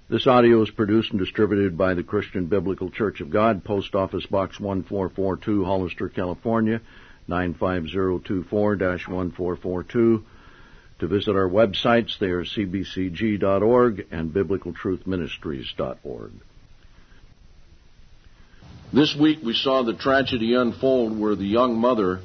This audio is produced and distributed by the Christian Biblical Church of God, Post Office Box 1442, Hollister, California, 95024-1442. To visit our websites, they are cbcg.org and biblicaltruthministries.org. This week we saw the tragedy unfold where the young mother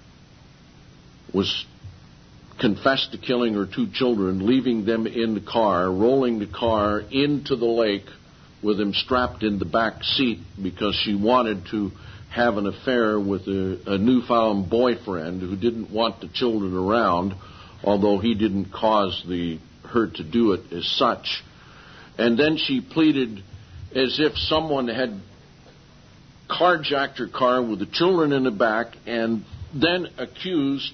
was confessed to killing her two children, leaving them in the car, rolling the car into the lake with them strapped in the back seat because she wanted to have an affair with a newfound boyfriend who didn't want the children around, although he didn't cause her to do it as such. And then she pleaded as if someone had carjacked her car with the children in the back and then accused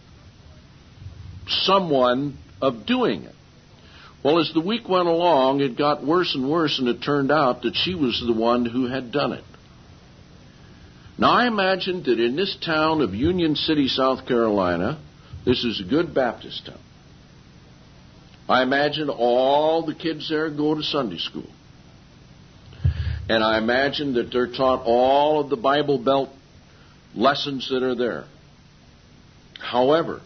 someone of doing it. Well, as the week went along, it got worse and worse, and it turned out that she was the one who had done it. Now, I imagine that in this town of Union City, South Carolina, this is a good Baptist town. I imagine all the kids there go to Sunday school. And I imagine that they're taught all of the Bible Belt lessons that are there. However,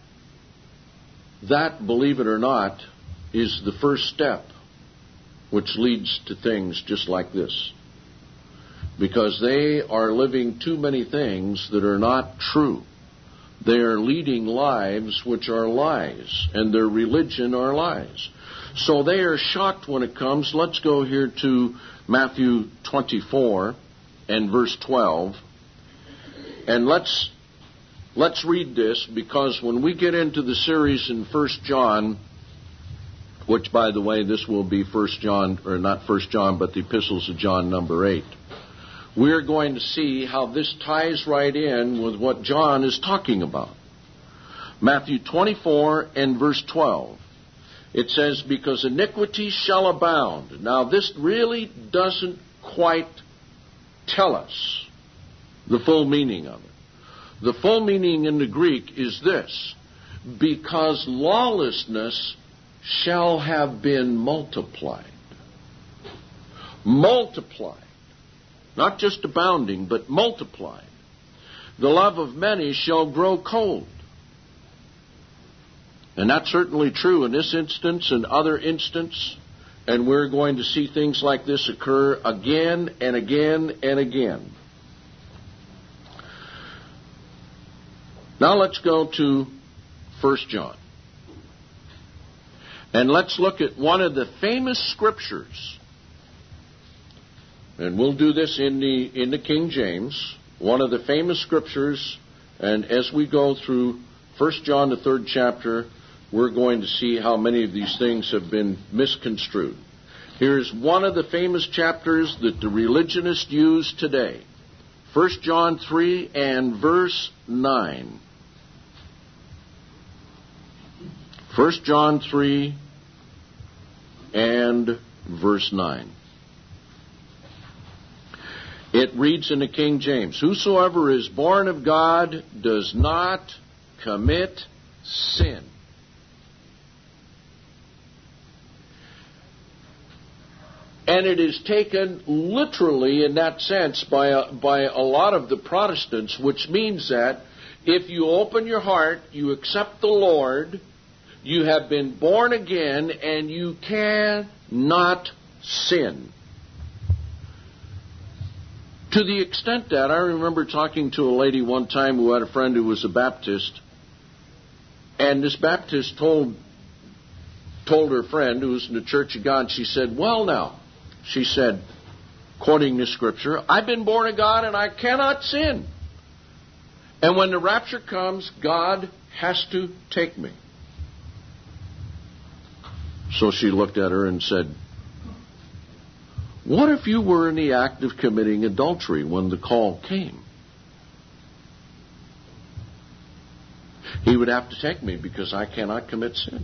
that, believe it or not, is the first step which leads to things just like this. Because they are living too many things that are not true. They are leading lives which are lies, and their religion are lies. So they are shocked when it comes. Let's go here to Matthew 24 and verse 12. And let's read this, because when we get into the series in 1 John, which, by the way, this will be 1 John, or not 1 John, but the Epistles of John, number 8. We're going to see how this ties right in with what John is talking about. Matthew 24 and verse 12. It says, because iniquity shall abound. Now, this really doesn't quite tell us the full meaning of it. The full meaning in the Greek is this: because lawlessness shall have been multiplied. Multiplied. Not just abounding, but multiplied. The love of many shall grow cold. And that's certainly true in this instance and other instances. And we're going to see things like this occur again and again and again. Now let's go to 1 John. And let's look at one of the famous scriptures. And we'll do this in the King James. One of the famous scriptures. And as we go through 1 John, the 3rd chapter, we're going to see how many of these things have been misconstrued. Here's one of the famous chapters that the religionists use today. 1 John 3 and verse 9. 1 John 3 and verse 9. It reads in the King James, whosoever is born of God does not commit sin. And it is taken literally in that sense by a lot of the Protestants, which means that if you open your heart, you accept the Lord, you have been born again, and you cannot sin. To the extent that I remember talking to a lady one time who had a friend who was a Baptist, and this Baptist told her friend who was in the Church of God, she said, well now, she said, quoting this scripture, I've been born of God and I cannot sin. And when the rapture comes, God has to take me. So she looked at her and said, what if you were in the act of committing adultery when the call came? He would have to take me because I cannot commit sin.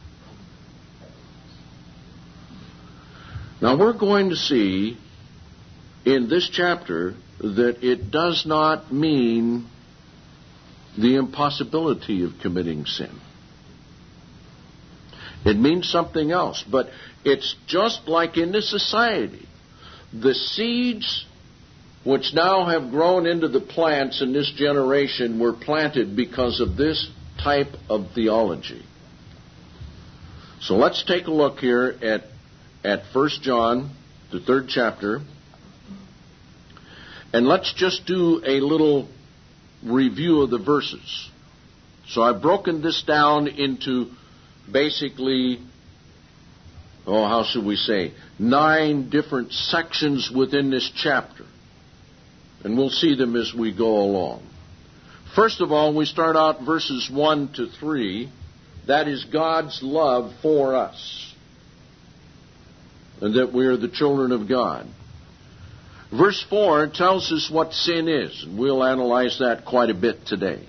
Now we're going to see in this chapter that it does not mean the impossibility of committing sin. It means something else. But it's just like in this society. The seeds which now have grown into the plants in this generation were planted because of this type of theology. So let's take a look here at 1 John, the 3rd chapter. And let's just do a little review of the verses. So I've broken this down into basically, how should we say, 9 different sections within this chapter. And we'll see them as we go along. First of all, we start out verses 1 to 3. That is God's love for us, and that we are the children of God. Verse 4 tells us what sin is, and we'll analyze that quite a bit today.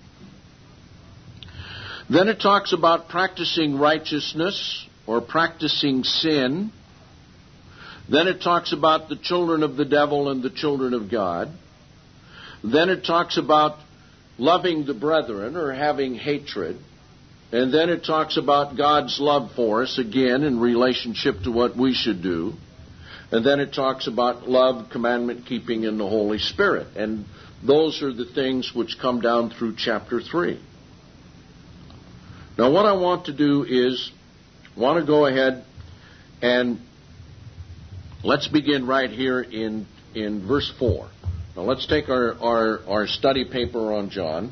Then it talks about practicing righteousness or practicing sin. Then it talks about the children of the devil and the children of God. Then it talks about loving the brethren or having hatred. And then it talks about God's love for us, again, in relationship to what we should do. And then it talks about love, commandment keeping, and the Holy Spirit. And those are the things which come down through chapter 3. Now what I want to do is, go ahead and let's begin right here in verse 4. Now let's take our study paper on John,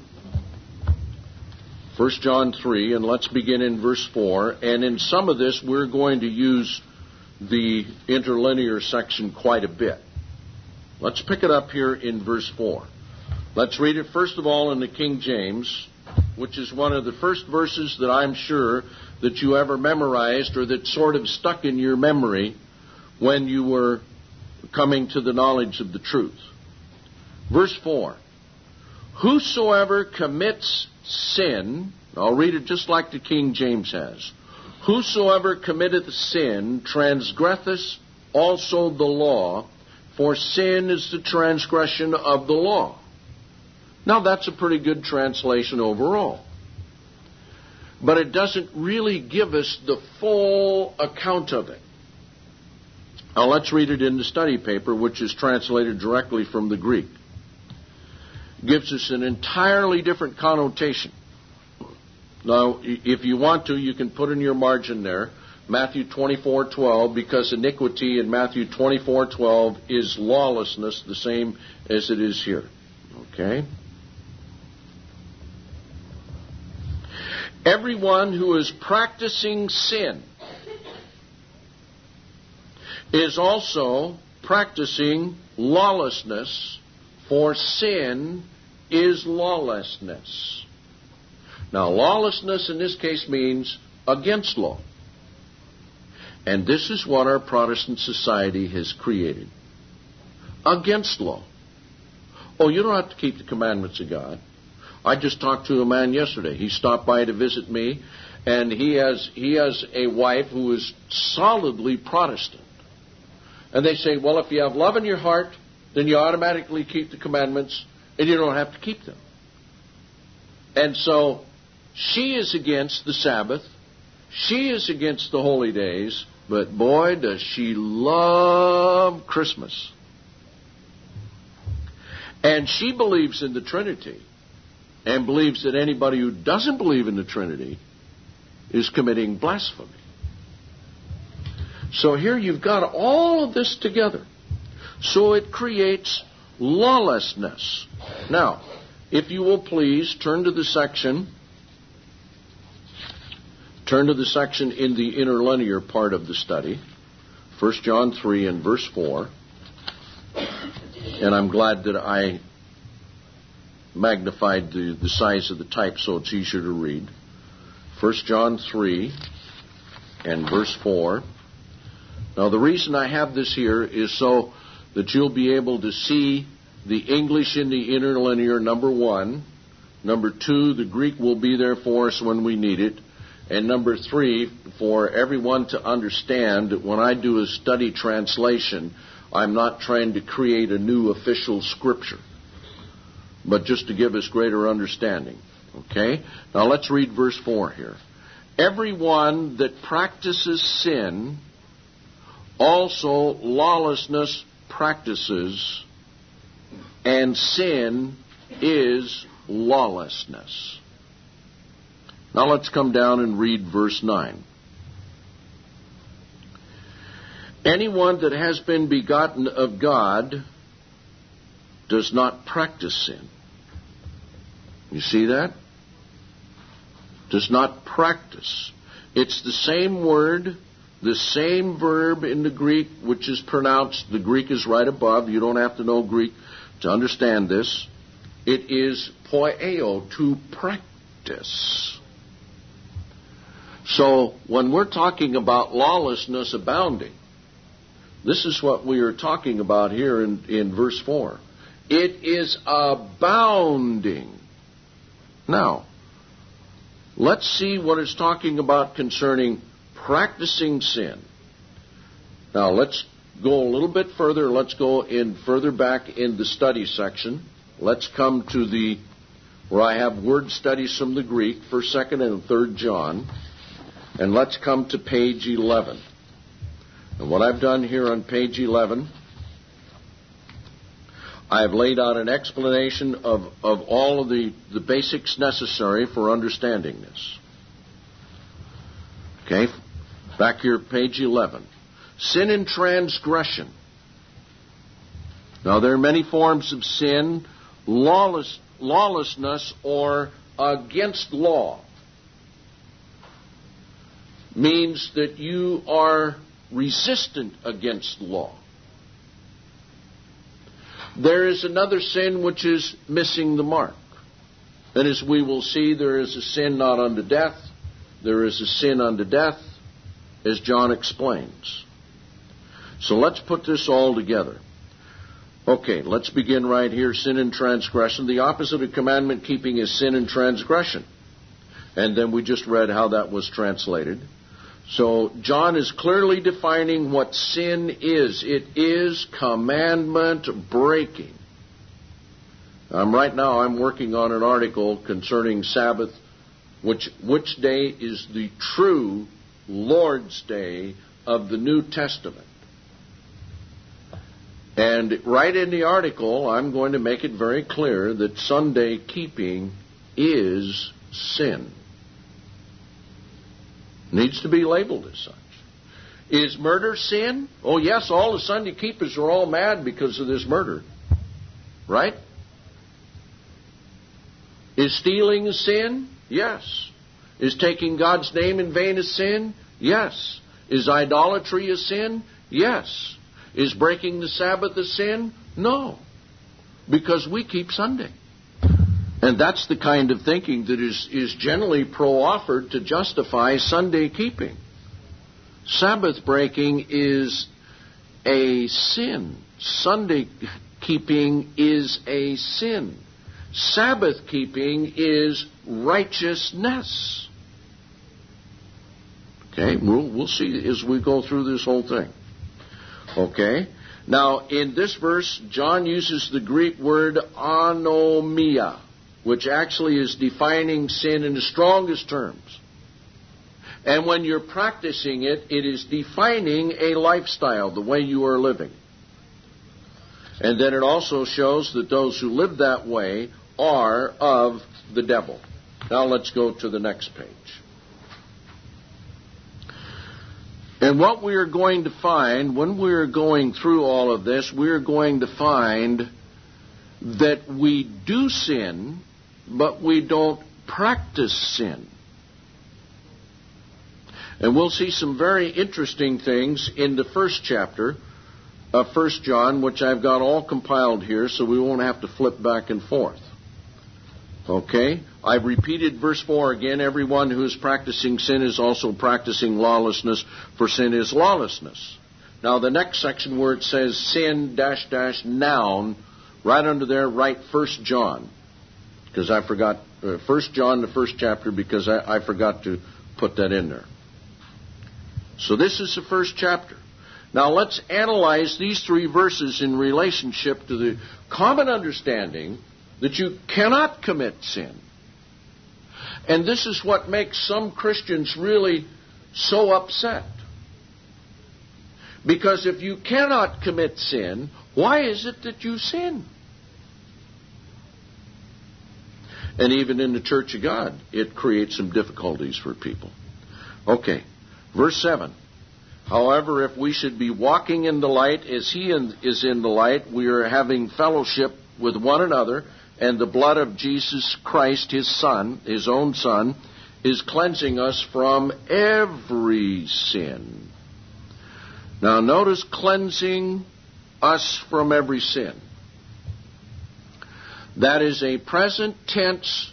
1 John 3, and let's begin in verse 4. And in some of this, we're going to use the interlinear section quite a bit. Let's pick it up here in verse 4. Let's read it first of all in the King James, which is one of the first verses that I'm sure that you ever memorized or that sort of stuck in your memory when you were coming to the knowledge of the truth. Verse 4. Whosoever commits sin, I'll read it just like the King James has. Whosoever committeth sin transgresseth also the law, for sin is the transgression of the law. Now that's a pretty good translation overall. But it doesn't really give us the full account of it. Now let's read it in the study paper, which is translated directly from the Greek. It gives us an entirely different connotation. Now, if you want to, you can put in your margin there, Matthew 24:12, because iniquity in Matthew 24:12 is lawlessness, the same as it is here. Okay? Everyone who is practicing sin is also practicing lawlessness, for sin is lawlessness. Now, lawlessness in this case means against law. And this is what our Protestant society has created. Against law. Oh, you don't have to keep the commandments of God. I just talked to a man yesterday. He stopped by to visit me, and he has a wife who is solidly Protestant. And they say, well, if you have love in your heart, then you automatically keep the commandments, and you don't have to keep them. And so she is against the Sabbath. She is against the holy days. But boy, does she love Christmas. And she believes in the Trinity, and believes that anybody who doesn't believe in the Trinity is committing blasphemy. So here you've got all of this together. So it creates lawlessness. Now, if you will please, turn to the section in the interlinear part of the study, 1 John 3 and verse 4. And I'm glad that I magnified the size of the type so it's easier to read. 1 John 3 and verse 4. Now the reason I have this here is so that you'll be able to see the English in the interlinear, number 1. Number 2, the Greek will be there for us when we need it. And number 3, for everyone to understand that when I do a study translation, I'm not trying to create a new official scripture, but just to give us greater understanding. Okay? Now let's read verse 4 here. everyone that practices sin also lawlessness practices, and sin is lawlessness. Now let's come down and read verse 9. Anyone that has been begotten of God does not practice sin. You see that? Does not practice. It's the same word, the same verb in the Greek, which is pronounced, the Greek is right above. You don't have to know Greek to understand this. It is poieo, to practice. So, when we're talking about lawlessness abounding, this is what we are talking about here in verse 4. It is abounding. Now, let's see what it's talking about concerning practicing sin. Now, let's go a little bit further. Let's go in further back in the study section. Let's come to where I have word studies from the Greek, 1st, 2nd, and 3rd John. And let's come to page 11. And what I've done here on page 11, I've laid out an explanation of all of the basics necessary for understanding this. Okay, back here, page 11. Sin and transgression. Now, there are many forms of sin, lawlessness, or against law. Means that you are resistant against law. There is another sin which is missing the mark. And as we will see, there is a sin not unto death. There is a sin unto death, as John explains. So let's put this all together. Okay, let's begin right here. Sin and transgression. The opposite of commandment keeping is sin and transgression. And then we just read how that was translated. So John is clearly defining what sin is. It is commandment breaking. Right now I'm working on an article concerning Sabbath, which day is the true Lord's Day of the New Testament. And right in the article, I'm going to make it very clear that Sunday keeping is sin. Needs to be labeled as such. Is murder sin? Oh yes, all the Sunday keepers are all mad because of this murder. Right? Is stealing a sin? Yes. Is taking God's name in vain a sin? Yes. Is idolatry a sin? Yes. Is breaking the Sabbath a sin? No. Because we keep Sunday. And that's the kind of thinking that is generally pro-offered to justify Sunday keeping. Sabbath breaking is a sin. Sunday keeping is a sin. Sabbath keeping is righteousness. Okay, we'll see as we go through this whole thing. Okay, now in this verse, John uses the Greek word anomia, which actually is defining sin in the strongest terms. And when you're practicing it, it is defining a lifestyle, the way you are living. And then it also shows that those who live that way are of the devil. Now let's go to the next page. And what we are going to find, when we are going through all of this, we are going to find that we do sin, but we don't practice sin. And we'll see some very interesting things in the first chapter of 1 John, which I've got all compiled here, so we won't have to flip back and forth. Okay? I've repeated verse 4 again. Everyone who is practicing sin is also practicing lawlessness, for sin is lawlessness. Now, the next section where it says sin -- noun, right under there, write 1 John. Because I forgot, 1 John, the first chapter, because I forgot to put that in there. So this is the first chapter. Now let's analyze these three verses in relationship to the common understanding that you cannot commit sin. And this is what makes some Christians really so upset. Because if you cannot commit sin, why is it that you sin? And even in the Church of God, it creates some difficulties for people. Okay, verse 7. However, if we should be walking in the light as He is in the light, we are having fellowship with one another, and the blood of Jesus Christ, His Son, His own Son, is cleansing us from every sin. Now notice cleansing us from every sin. That is a present tense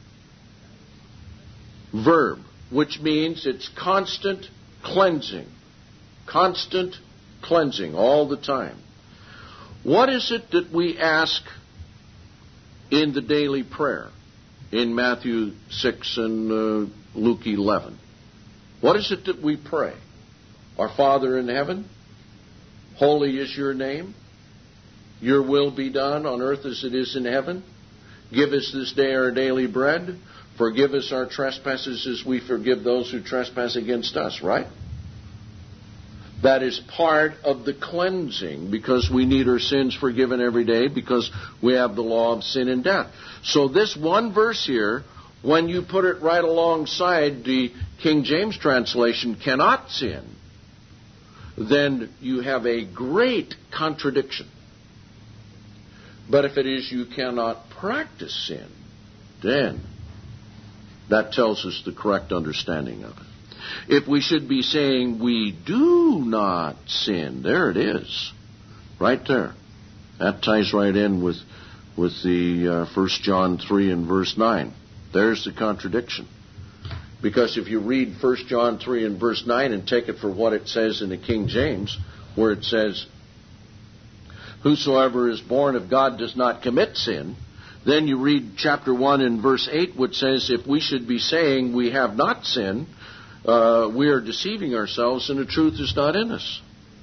verb, which means it's constant cleansing. Constant cleansing all the time. What is it that we ask in the daily prayer in Matthew 6 and Luke 11? What is it that we pray? Our Father in heaven, holy is your name. Your will be done on earth as it is in heaven. Give us this day our daily bread. Forgive us our trespasses as we forgive those who trespass against us, right? That is part of the cleansing, because we need our sins forgiven every day, because we have the law of sin and death. So this one verse here, when you put it right alongside the King James translation, cannot sin, then you have a great contradiction. But if it is you cannot practice sin, then that tells us the correct understanding of it. If we should be saying we do not sin, there it is, right there. That ties right in with the 1 John 3 and verse 9. There's the contradiction. Because if you read 1 John 3 and verse 9 and take it for what it says in the King James, where it says, whosoever is born of God does not commit sin, then you read chapter 1 and verse 8, which says, if we should be saying we have not sinned, we are deceiving ourselves and the truth is not in us.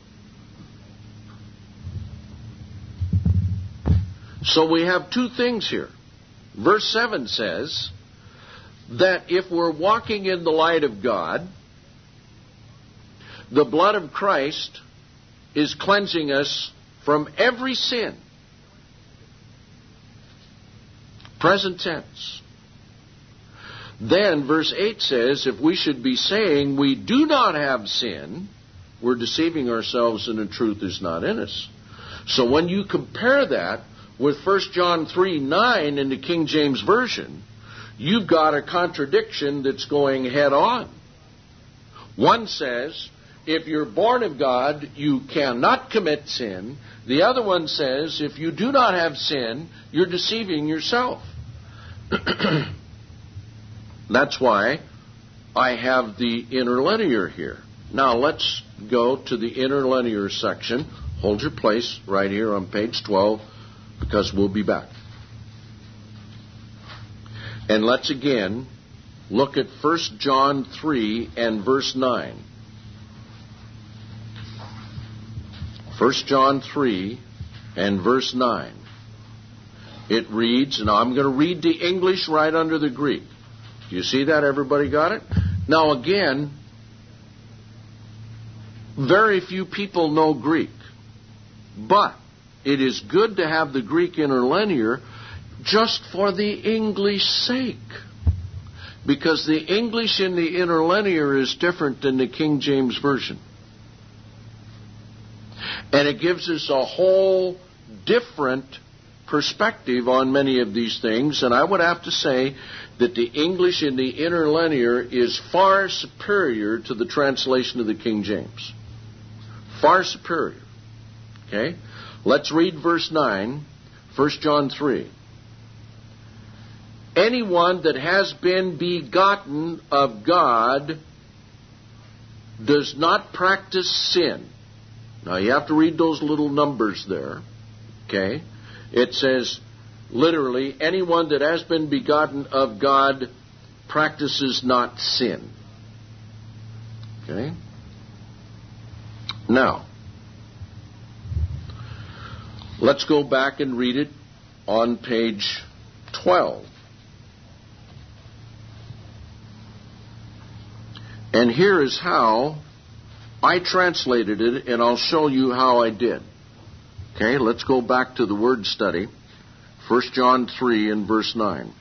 So we have two things here. Verse 7 says that if we're walking in the light of God, the blood of Christ is cleansing us from every sin. Present tense. Then verse 8 says, if we should be saying we do not have sin, we're deceiving ourselves and the truth is not in us. So when you compare that with 1 John 3:9 in the King James Version, you've got a contradiction that's going head on. One says, if you're born of God, you cannot commit sin. The other one says, if you do not have sin, you're deceiving yourself. That's why I have the interlinear here. Now let's go to the interlinear section. Hold your place right here on page 12, because we'll be back. And let's again look at 1 John 3 and verse 9. 1 John 3 and verse 9. It reads, and I'm going to read the English right under the Greek. Do you see that? Everybody got it? Now again, very few people know Greek. But it is good to have the Greek interlinear just for the English sake. Because the English in the interlinear is different than the King James Version. And it gives us a whole different perspective on many of these things. And I would have to say that the English in the interlinear is far superior to the translation of the King James. Far superior. Okay? Let's read verse 9, 1 John 3. Anyone that has been begotten of God does not practice sin. Now you have to read those little numbers there. Okay? It says, literally, anyone that has been begotten of God practices not sin. Okay? Now, let's go back and read it on page 12. And here is how I translated it, and I'll show you how I did. Okay, let's go back to the word study. 1 John 3 and verse 9.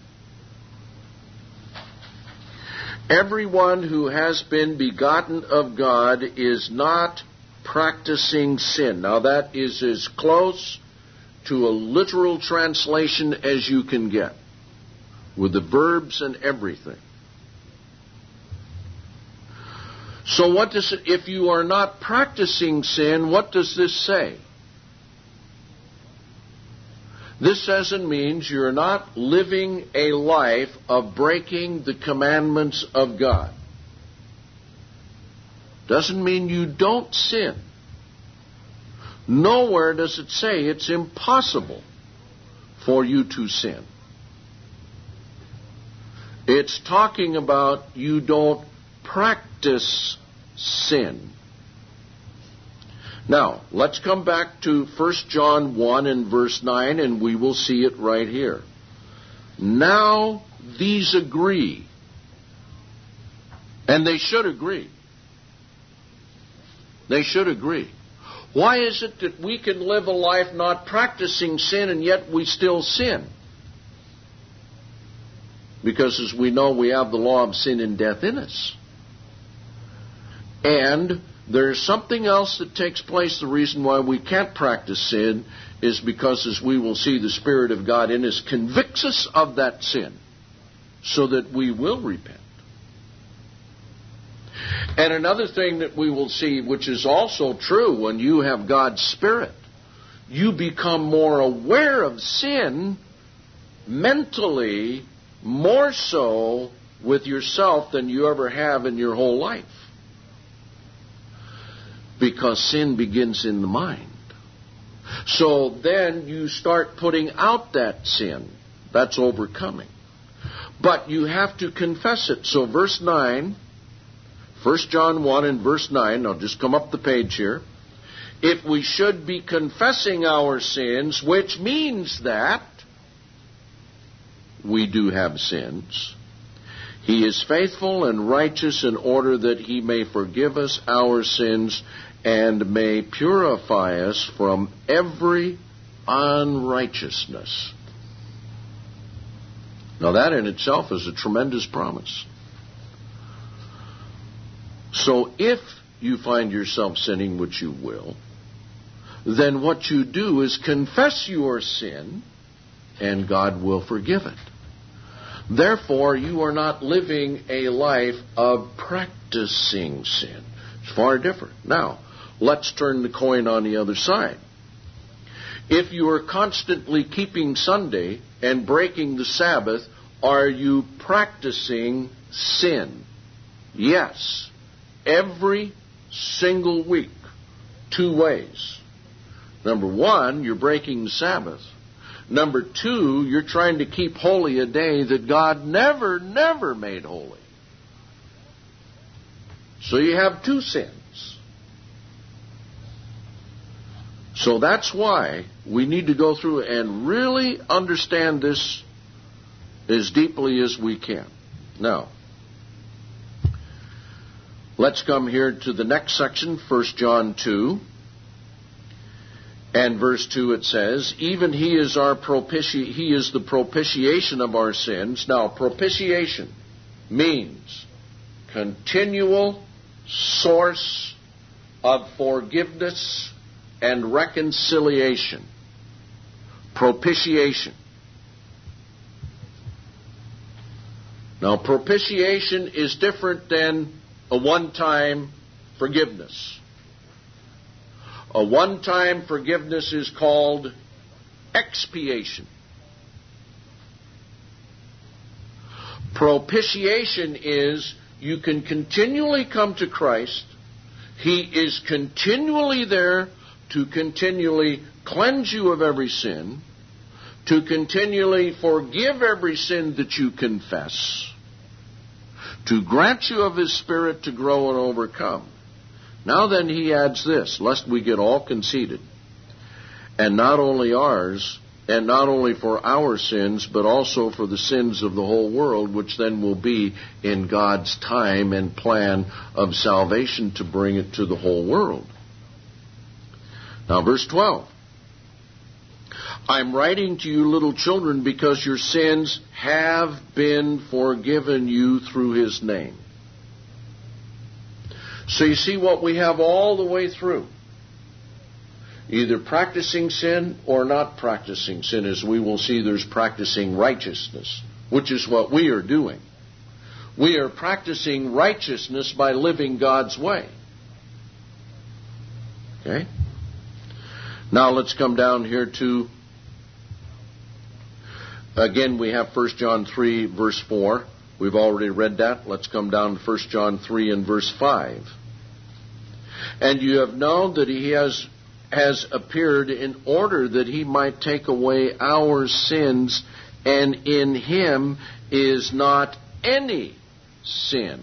Everyone who has been begotten of God is not practicing sin. Now that is as close to a literal translation as you can get, with the verbs and everything. So what does it, if you are not practicing sin, what does this say? This says and means you're not living a life of breaking the commandments of God. Doesn't mean you don't sin. Nowhere does it say it's impossible for you to sin. It's talking about you don't practice sin. Now, let's come back to 1 John 1 and verse 9, and we will see it right here. Now these agree. And they should agree. They should agree. Why is it that we can live a life not practicing sin and yet we still sin? Because as we know, we have the law of sin and death in us. And there's something else that takes place. The reason why we can't practice sin is because, as we will see, the Spirit of God in us convicts us of that sin so that we will repent. And another thing that we will see, which is also true when you have God's Spirit, you become more aware of sin mentally, more so with yourself than you ever have in your whole life. Because sin begins in the mind. So then you start putting out that sin. That's overcoming. But you have to confess it. So verse 9, 1 John 1 and verse 9, I'll just come up the page here. If we should be confessing our sins, which means that we do have sins, He is faithful and righteous in order that He may forgive us our sins and may purify us from every unrighteousness. Now that in itself is a tremendous promise. So if you find yourself sinning, which you will, then what you do is confess your sin and God will forgive it. Therefore, you are not living a life of practicing sin. It's far different. Now, let's turn the coin on the other side. If you are constantly keeping Sunday and breaking the Sabbath, are you practicing sin? Yes. Every single week. 2 ways. Number 1, you're breaking the Sabbath. Number 2, you're trying to keep holy a day that God never made holy. So you have 2 sins. So that's why we need to go through and really understand this as deeply as we can. Now, let's come here to the next section, 1 John 2. And verse 2 it says, even He is He is the propitiation of our sins. Now, propitiation means continual source of forgiveness and reconciliation. Propitiation. Now, propitiation is different than a one-time forgiveness. A one-time forgiveness is called expiation. Propitiation is you can continually come to Christ. He is continually there to continually cleanse you of every sin, to continually forgive every sin that you confess, to grant you of His Spirit to grow and overcome. Now then, he adds this, lest we get all conceited. And not only ours, and not only for our sins, but also for the sins of the whole world, which then will be in God's time and plan of salvation to bring it to the whole world. Now, verse 12. I'm writing to you, little children, because your sins have been forgiven you through His name. So you see what we have all the way through. Either practicing sin or not practicing sin. As we will see, there's practicing righteousness, which is what we are doing. We are practicing righteousness by living God's way. Okay? Now let's come down here to, again, we have 1 John 3, verse 4. We've already read that. Let's come down to 1 John 3 and verse 5. And you have known that He has appeared in order that He might take away our sins, and in Him is not any sin.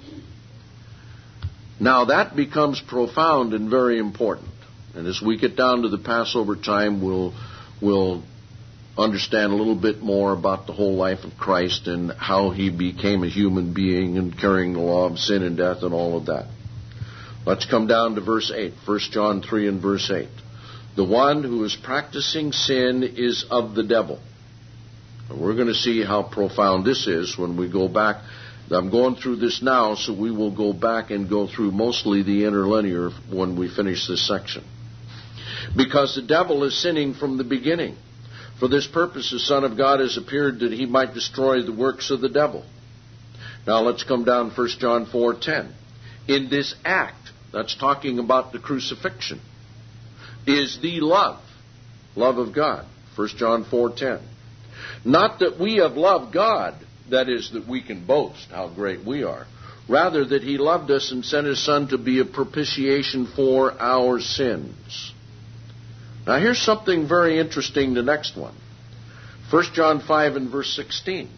Now that becomes profound and very important. And as we get down to the Passover time, we'll understand a little bit more about the whole life of Christ and how He became a human being and carrying the law of sin and death and all of that. Let's come down to verse 8, 1 John 3 and verse 8. The one who is practicing sin is of the devil. And we're going to see how profound this is when we go back. I'm going through this now, so we will go back and go through mostly the interlinear when we finish this section. Because the devil is sinning from the beginning. For this purpose the Son of God has appeared that He might destroy the works of the devil. Now let's come down to 1 John 4:10. In this act, that's talking about the crucifixion, is the love of God. 1 John 4:10. Not that we have loved God, that is, that we can boast how great we are. Rather that He loved us and sent His Son to be a propitiation for our sins. Now here's something very interesting, the next one. 1 John 5 and verse 16.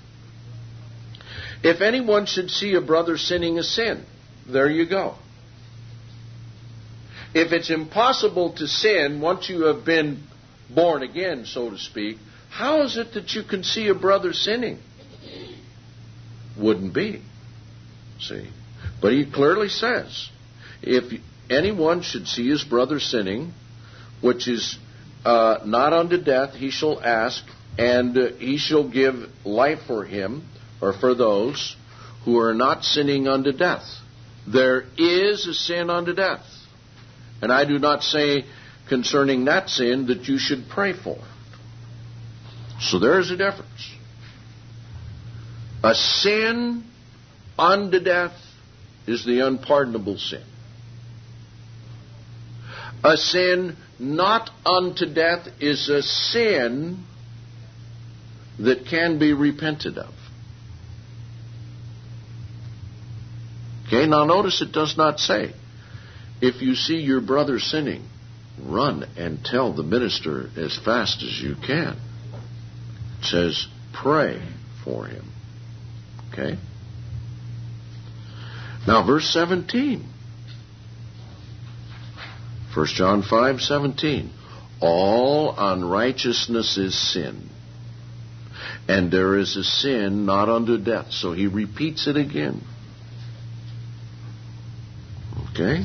If anyone should see a brother sinning a sin, there you go. If it's impossible to sin once you have been born again, so to speak, how is it that you can see a brother sinning? Wouldn't be. See? But he clearly says, if anyone should see his brother sinning, which is not unto death, he shall ask, and he shall give life for him, or for those who are not sinning unto death. There is a sin unto death. And I do not say concerning that sin that you should pray for. So there is a difference. A sin unto death is the unpardonable sin. A sin not unto death is a sin that can be repented of. Okay, now notice it does not say, if you see your brother sinning, run and tell the minister as fast as you can. It says, pray for him. Okay? Now verse 17. 1 John 5:17. All unrighteousness is sin. And there is a sin not unto death. So he repeats it again. Okay?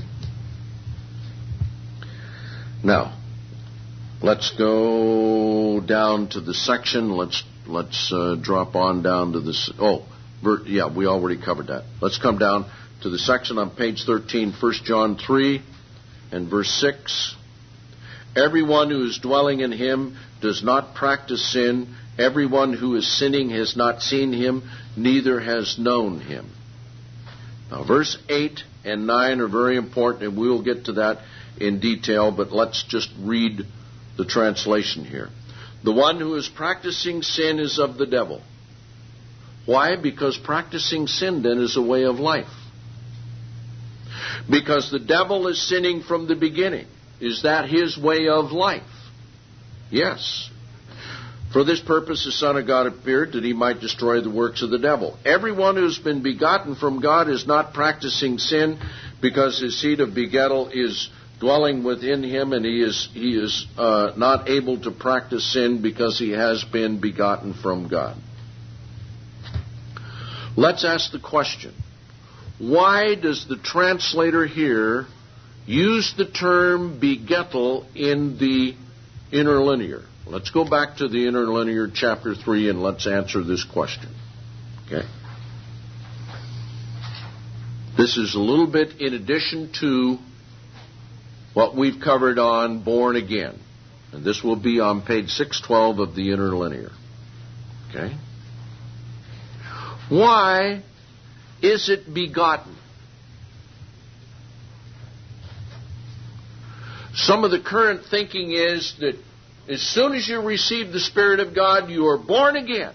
Now, let's go down to the section. Let's drop on down to this. We already covered that. Let's come down to the section on page 13, 1 John 3 and verse 6. Everyone who is dwelling in Him does not practice sin. Everyone who is sinning has not seen Him, neither has known Him. Now, verse 8 and 9 are very important, and we'll get to that in detail, but let's just read the translation here. The one who is practicing sin is of the devil. Why? Because practicing sin then is a way of life. Because the devil is sinning from the beginning. Is that his way of life? Yes. For this purpose the Son of God appeared, that He might destroy the works of the devil. Everyone who has been begotten from God is not practicing sin, because his seed of begettal is dwelling within him, and he is not able to practice sin because he has been begotten from God. Let's ask the question, why does the translator here use the term begettal in the interlinear? Let's go back to the interlinear, chapter 3, and let's answer this question. Okay. This is a little bit in addition to what we've covered on born again. And this will be on page 612 of the interlinear. Okay. Why is it begotten? Some of the current thinking is that as soon as you receive the Spirit of God, you are born again.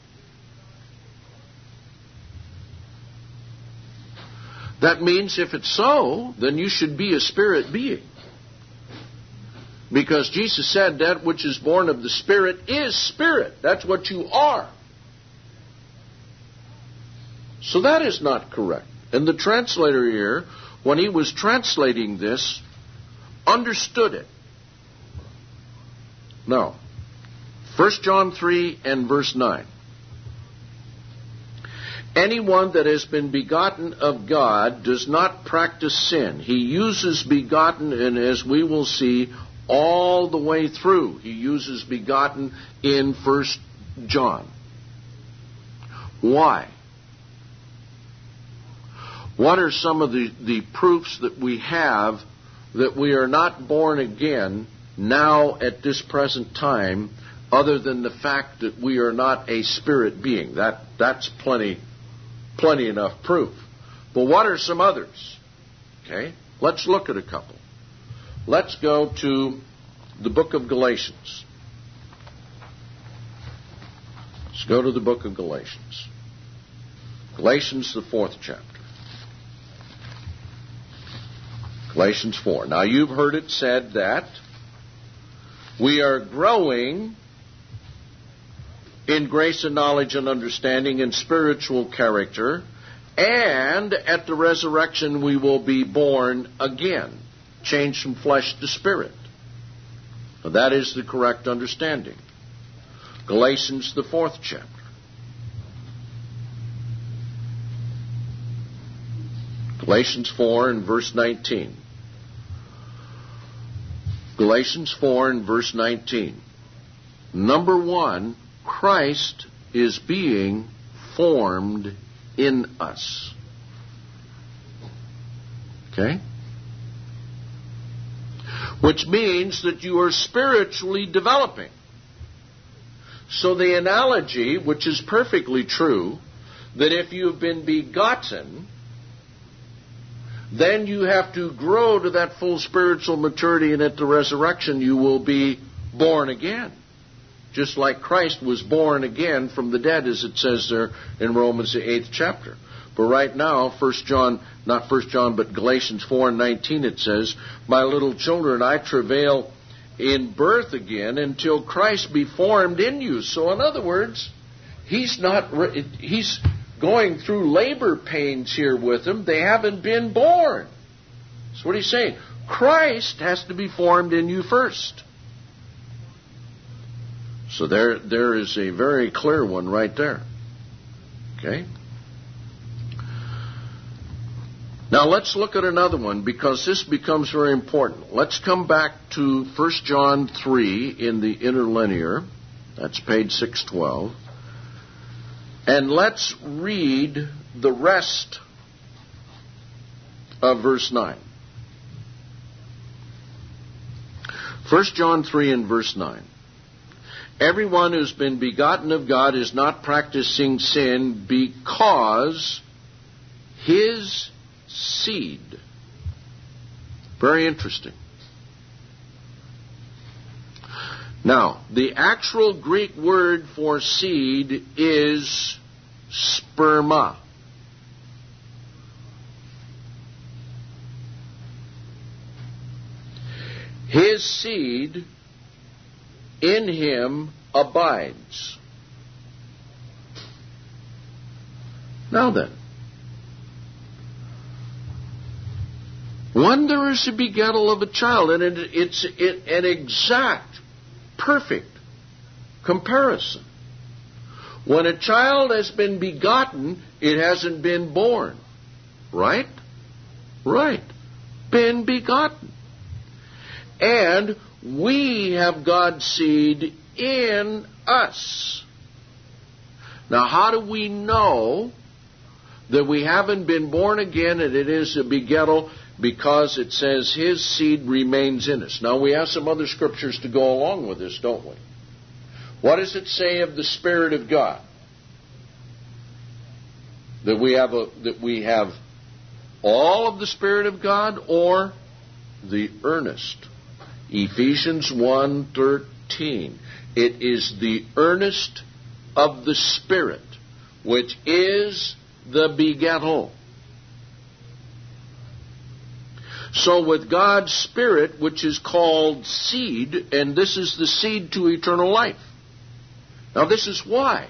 That means if it's so, then you should be a spirit being. Because Jesus said that which is born of the Spirit is spirit. That's what you are. So that is not correct. And the translator here, when he was translating this, understood it. Now, 1 John 3 and verse 9. Anyone that has been begotten of God does not practice sin. He uses begotten, and as we will see, all the way through, he uses begotten in 1 John. Why? What are some of the proofs that we have that we are not born again now at this present time, other than the fact that we are not a spirit being? That's plenty enough proof. But what are some others? Okay, let's look at a couple. Let's go to the book of Galatians. Let's go to the book of Galatians. Galatians, the 4th chapter. Galatians 4. Now you've heard it said that we are growing in grace and knowledge and understanding and spiritual character, and at the resurrection we will be born again, changed from flesh to spirit. Now that is the correct understanding. Galatians, the 4th chapter. Galatians 4 and verse 19. Galatians 4 and verse 19. Number 1, Christ is being formed in us. Okay? Which means that you are spiritually developing. So the analogy, which is perfectly true, that if you've been begotten, then you have to grow to that full spiritual maturity, and at the resurrection you will be born again. Just like Christ was born again from the dead, as it says there in Romans the 8th chapter. But right now, Galatians 4 and 19, it says, "My little children, I travail in birth again until Christ be formed in you." So in other words, he's going through labor pains here with them. They haven't been born. That's what he's saying. Christ has to be formed in you first. So there is a very clear one right there. Okay? Now let's look at another one, because this becomes very important. Let's come back to 1 John 3 in the interlinear. That's page 612. And let's read the rest of verse 9. 1 John 3 and verse 9. Everyone who's been begotten of God is not practicing sin, because his seed. Very interesting. Now, the actual Greek word for seed is sperma. His seed in him abides. Now then, When there is a begettal of a child, and it's an exact, perfect comparison. When a child has been begotten, it hasn't been born. Right? Right. Been begotten. And we have God's seed in us. Now, how do we know that we haven't been born again and it is a begettal? Because it says His seed remains in us. Now, we have some other scriptures to go along with this, don't we? What does it say of the Spirit of God? That we have all of the Spirit of God, or the earnest? Ephesians 1:13. It is the earnest of the Spirit, which is the begettal. So with God's Spirit, which is called seed, and this is the seed to eternal life. Now this is why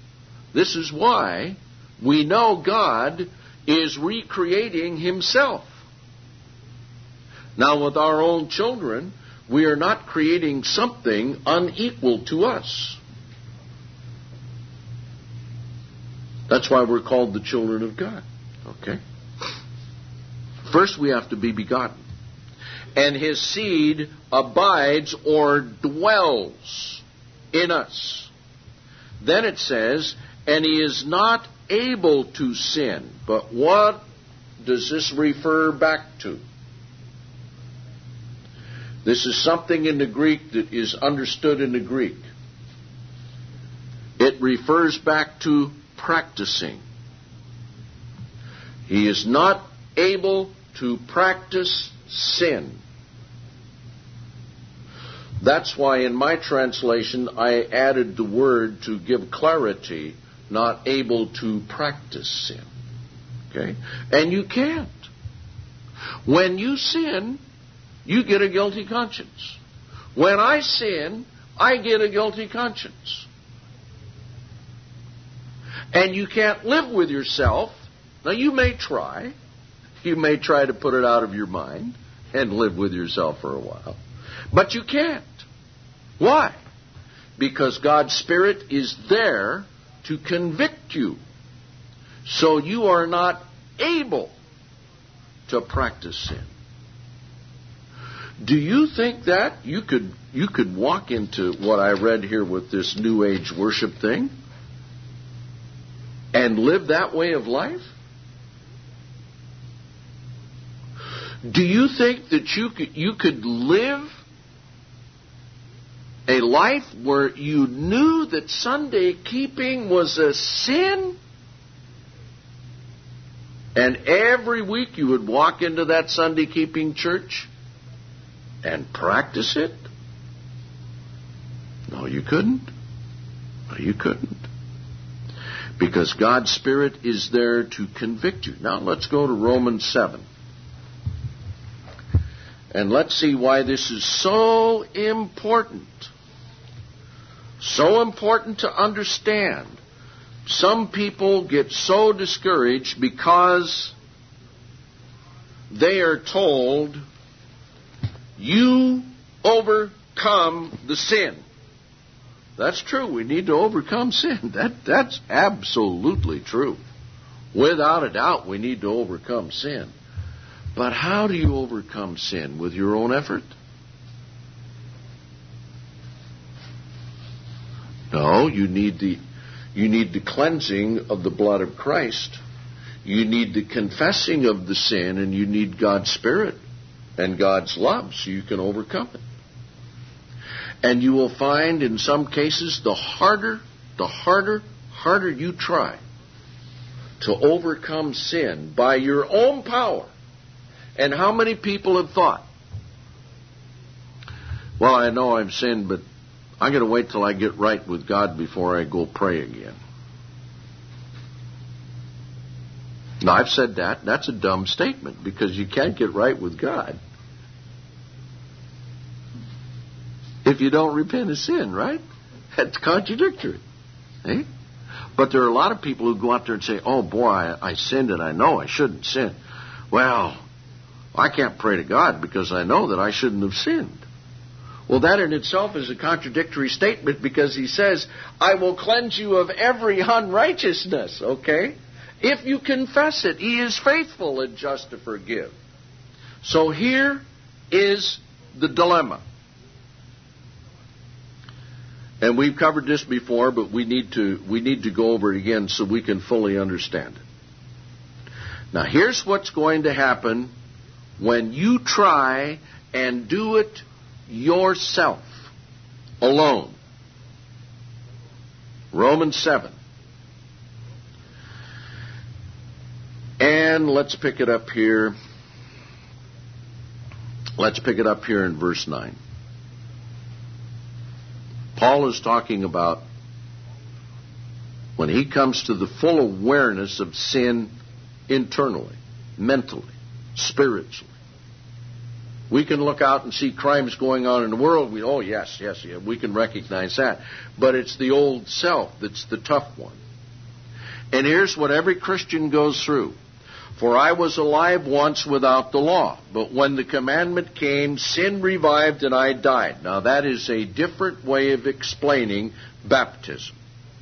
we know God is recreating Himself. Now with our own children, we are not creating something unequal to us. That's why we're called the children of God. Okay? First we have to be begotten. And His seed abides or dwells in us. Then it says, and He is not able to sin. But what does this refer back to? This is something in the Greek that is understood in the Greek. It refers back to practicing. He is not able to practice sin. That's why in my translation I added the word to give clarity, not able to practice sin. Okay? And you can't. When you sin, you get a guilty conscience. When I sin, I get a guilty conscience. And you can't live with yourself. Now you may try. You may try to put it out of your mind and live with yourself for a while. But you can't. Why? Because God's Spirit is there to convict you. So you are not able to practice sin. Do you think that you could walk into what I read here with this New Age worship thing and live that way of life? Do you think that you could live a life where you knew that Sunday keeping was a sin? And every week you would walk into that Sunday keeping church and practice it? No, you couldn't. No, you couldn't. Because God's Spirit is there to convict you. Now let's go to Romans 7. And let's see why this is so important. So important to understand. Some people get so discouraged because they are told, you overcome the sin. That's true. We need to overcome sin. That's absolutely true. Without a doubt, we need to overcome sin. But how do you overcome sin? With your own effort? No, you need the cleansing of the blood of Christ. You need the confessing of the sin, and you need God's Spirit and God's love so you can overcome it. And you will find in some cases the harder you try to overcome sin by your own power. And how many people have thought, well, I know I've sinned, but I'm going to wait till I get right with God before I go pray again. Now, I've said that. That's a dumb statement because you can't get right with God if you don't repent of sin, right? That's contradictory. Eh? But there are a lot of people who go out there and say, oh boy, I sinned and I know I shouldn't sin. Well, I can't pray to God because I know that I shouldn't have sinned. Well, that in itself is a contradictory statement because he says, I will cleanse you of every unrighteousness, okay? If you confess it, he is faithful and just to forgive. So here is the dilemma. And we've covered this before, but we need to go over it again so we can fully understand it. Now, here's what's going to happen when you try and do it yourself, alone. Romans 7. And let's pick it up here. Let's pick it up here in verse 9. Paul is talking about when he comes to the full awareness of sin internally, mentally, spiritually. We can look out and see crimes going on in the world. Yes, we can recognize that. But it's the old self that's the tough one. And here's what every Christian goes through. For I was alive once without the law, but when the commandment came, sin revived and I died. Now that is a different way of explaining baptism.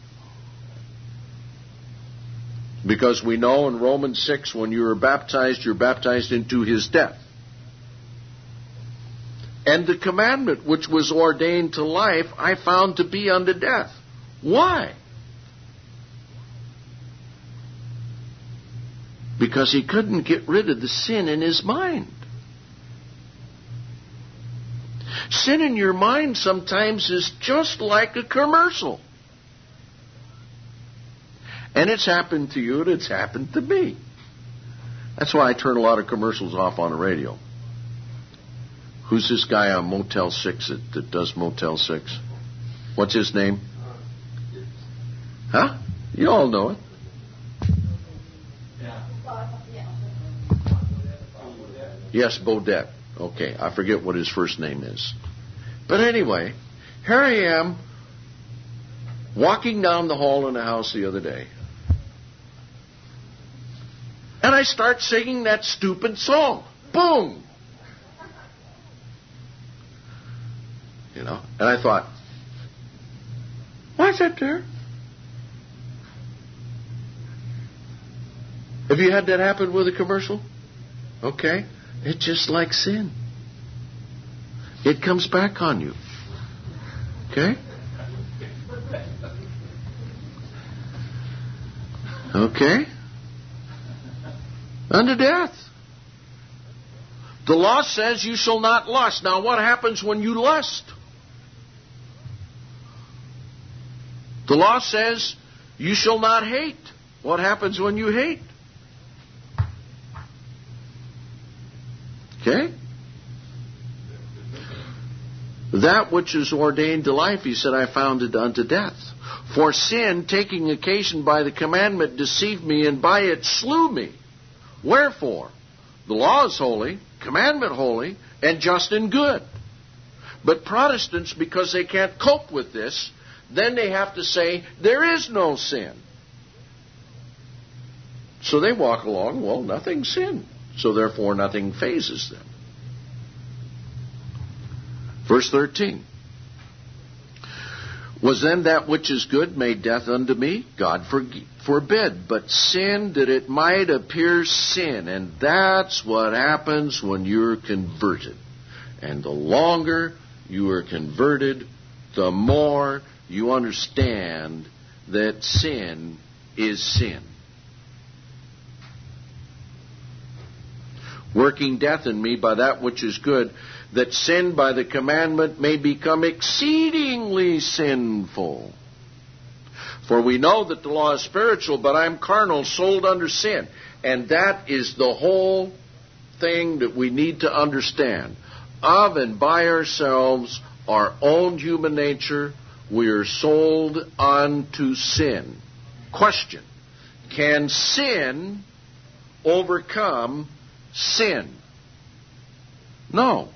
Because we know in Romans 6, when you are baptized, you're baptized into his death. And the commandment which was ordained to life, I found to be unto death. Why? Because he couldn't get rid of the sin in his mind. Sin in your mind sometimes is just like a commercial. And it's happened to you and it's happened to me. That's why I turn a lot of commercials off on the radio. Who's this guy on Motel 6 that does Motel 6? What's his name? Huh? You all know it. Yes, Bodette. Okay, I forget what his first name is. But anyway, here I am, walking down the hall in the house the other day. And I start singing that stupid song. Boom! And I thought, why's that there? Have you had that happen with a commercial? Okay. It's just like sin. It comes back on you. Okay? Okay? Unto death. The law says you shall not lust. Now what happens when you lust? The law says you shall not hate. What happens when you hate? Okay? That which is ordained to life, he said, I found it unto death. For sin, taking occasion by the commandment, deceived me, and by it slew me. Wherefore? The law is holy, commandment holy, and just and good. But Protestants, because they can't cope with this, then they have to say, there is no sin. So they walk along, well, nothing's sin. So therefore nothing phases them. Verse 13. Was then that which is good made death unto me? God forbid. But sin, that it might appear sin. And that's what happens when you're converted. And the longer you are converted, the more you understand that sin is sin. Working death in me by that which is good, that sin by the commandment may become exceedingly sinful. For we know that the law is spiritual, but I'm carnal, sold under sin. And that is the whole thing that we need to understand. Of and by ourselves, our own human nature, we are sold unto sin. Question: can sin overcome sin? No.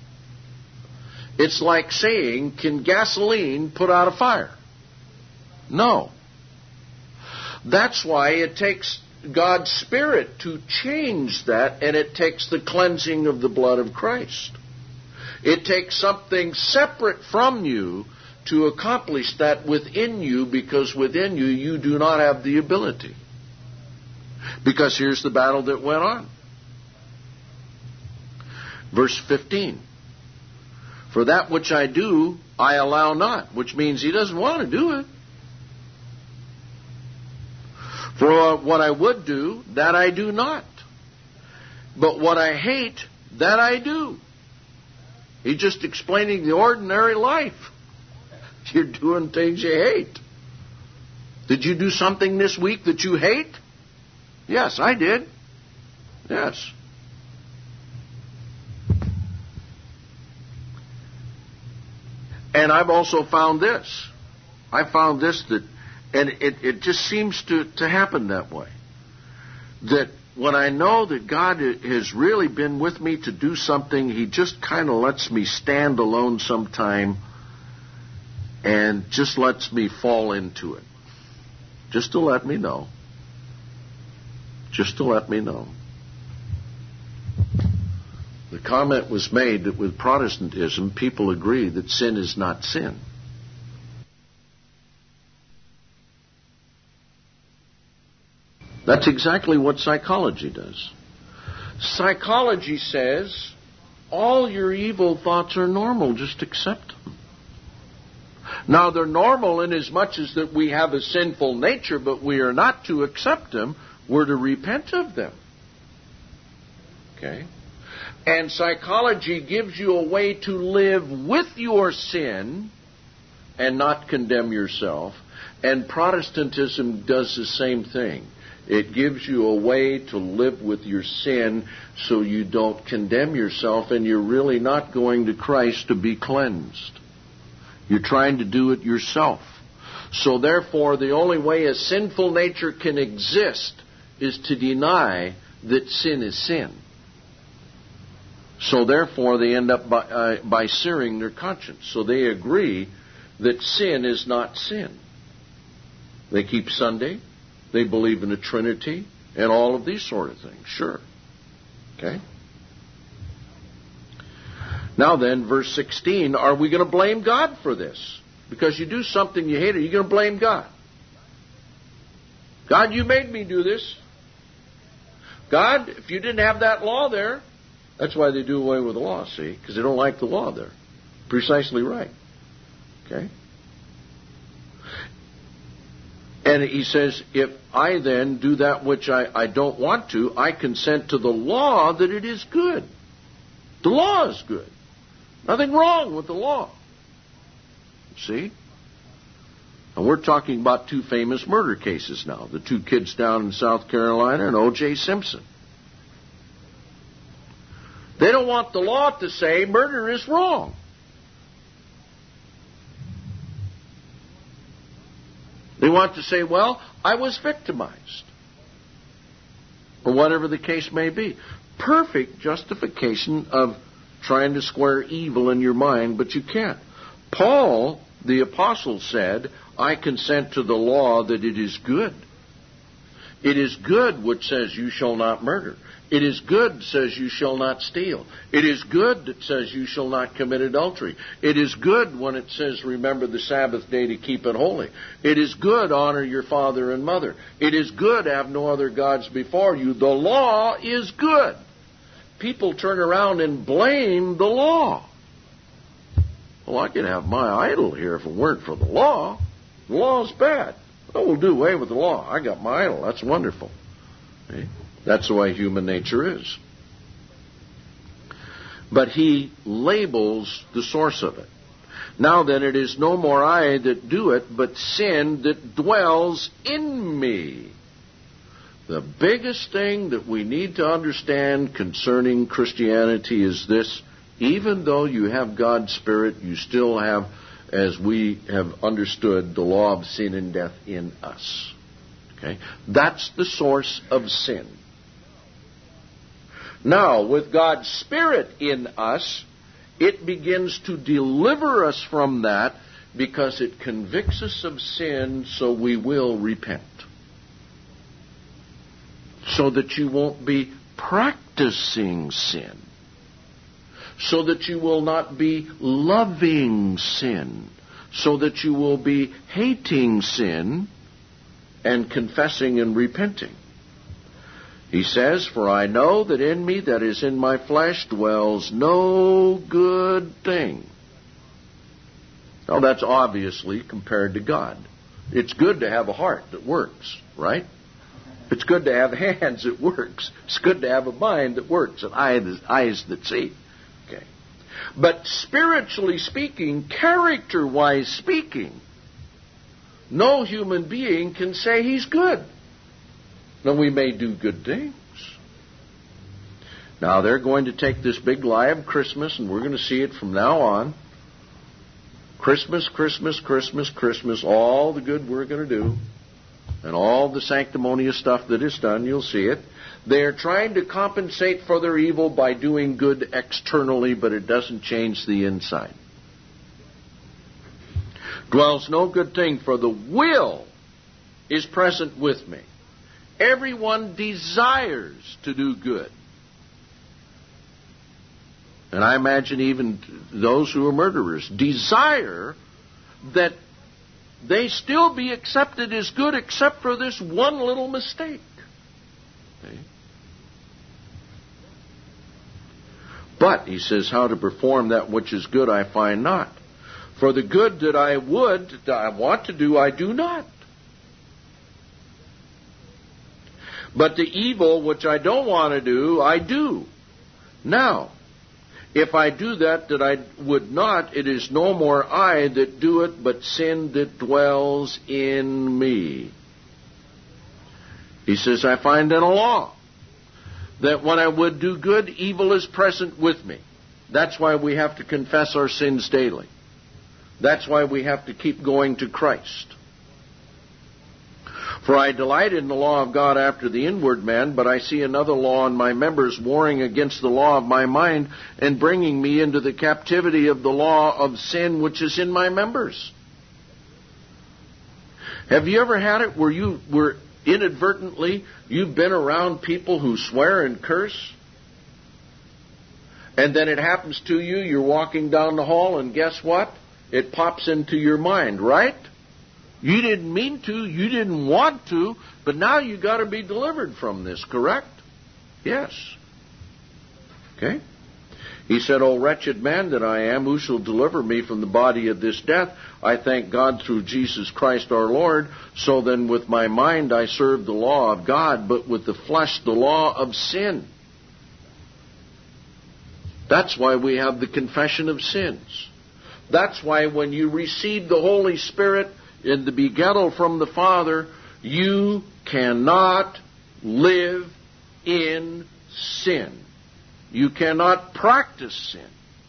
It's like saying, can gasoline put out a fire? No. That's why it takes God's Spirit to change that, and it takes the cleansing of the blood of Christ. It takes something separate from you to accomplish that within you, because within you, you do not have the ability. Because here's the battle that went on. Verse 15. For that which I do, I allow not, which means he doesn't want to do it. For what I would do, that I do not. But what I hate, that I do. He's just explaining the ordinary life. You're doing things you hate. Did you do something this week that you hate? Yes, I did. Yes. And I've also found this. I found this that, and it just seems to happen that way. That when I know that God has really been with me to do something, He just kind of lets me stand alone sometime and just lets me fall into it. Just to let me know. Just to let me know. The comment was made that with Protestantism, people agree that sin is not sin. That's exactly what psychology does. Psychology says, all your evil thoughts are normal, just accept them. Now, they're normal in as much as that we have a sinful nature, but we are not to accept them. We're to repent of them. Okay? And psychology gives you a way to live with your sin and not condemn yourself. And Protestantism does the same thing. It gives you a way to live with your sin so you don't condemn yourself, and you're really not going to Christ to be cleansed. You're trying to do it yourself. So therefore, the only way a sinful nature can exist is to deny that sin is sin. So therefore, they end up by searing their conscience. So they agree that sin is not sin. They keep Sunday. They believe in the Trinity and all of these sort of things. Sure. Okay? Now then, verse 16, are we going to blame God for this? Because you do something you hate, are you going to blame God? God, you made me do this. God, if you didn't have that law there, that's why they do away with the law, see? Because they don't like the law there. Precisely right. Okay? And he says, if I then do that which I don't want to, I consent to the law that it is good. The law is good. Nothing wrong with the law. See? And we're talking about two famous murder cases now. The two kids down in South Carolina and O.J. Simpson. They don't want the law to say murder is wrong. They want to say, well, I was victimized. Or whatever the case may be. Perfect justification of trying to square evil in your mind, but you can't. Paul, the apostle, said, I consent to the law that it is good. It is good which says you shall not murder. It is good says you shall not steal. It is good that says you shall not commit adultery. It is good when it says remember the Sabbath day to keep it holy. It is good honor your father and mother. It is good have no other gods before you. The law is good. People turn around and blame the law. Well, I could have my idol here if it weren't for the law. The law is bad. Oh, we'll do away with the law. I got my idol. That's wonderful. Okay? That's the way human nature is. But he labels the source of it. Now then, it is no more I that do it, but sin that dwells in me. The biggest thing that we need to understand concerning Christianity is this. Even though you have God's Spirit, you still have, as we have understood, the law of sin and death in us. Okay? That's the source of sin. Now, with God's Spirit in us, it begins to deliver us from that because it convicts us of sin so we will repent. so that you won't be practicing sin, so that you will not be loving sin, so that you will be hating sin and confessing and repenting. He says, "For I know that in me, that is in my flesh, dwells no good thing." Now that's obviously compared to God. It's good to have a heart that works, right? It's good to have hands that works. It's good to have a mind that works and eyes that see. Okay. But spiritually speaking, character-wise speaking, no human being can say he's good. Now, we may do good things. Now, they're going to take this big lie of Christmas, and we're going to see it from now on. Christmas, Christmas, Christmas, Christmas, all the good we're going to do, and all the sanctimonious stuff that is done, you'll see it. They're trying to compensate for their evil by doing good externally, but it doesn't change the inside. Dwells no good thing, for the will is present with me. Everyone desires to do good. And I imagine even those who are murderers desire that they still be accepted as good except for this one little mistake. Okay? But, he says, how to perform that which is good I find not. For the good that I want to do, I do not. But the evil which I don't want to do, I do. Now, if I do that I would not, it is no more I that do it, but sin that dwells in me. He says, I find in a law that when I would do good, evil is present with me. That's why we have to confess our sins daily. That's why we have to keep going to Christ. For I delight in the law of God after the inward man, but I see another law in my members, warring against the law of my mind, and bringing me into the captivity of the law of sin which is in my members. Have you ever had it where you were inadvertently, you've been around people who swear and curse, and then it happens to you, you're walking down the hall, and guess what? It pops into your mind, right? You didn't mean to, you didn't want to, but now you've got to be delivered from this, correct? Yes. Okay? He said, O wretched man that I am, who shall deliver me from the body of this death? I thank God through Jesus Christ our Lord. So then with my mind I serve the law of God, but with the flesh the law of sin. That's why we have the confession of sins. That's why when you receive the Holy Spirit in the begettal from the Father, you cannot live in sin. You cannot practice sin.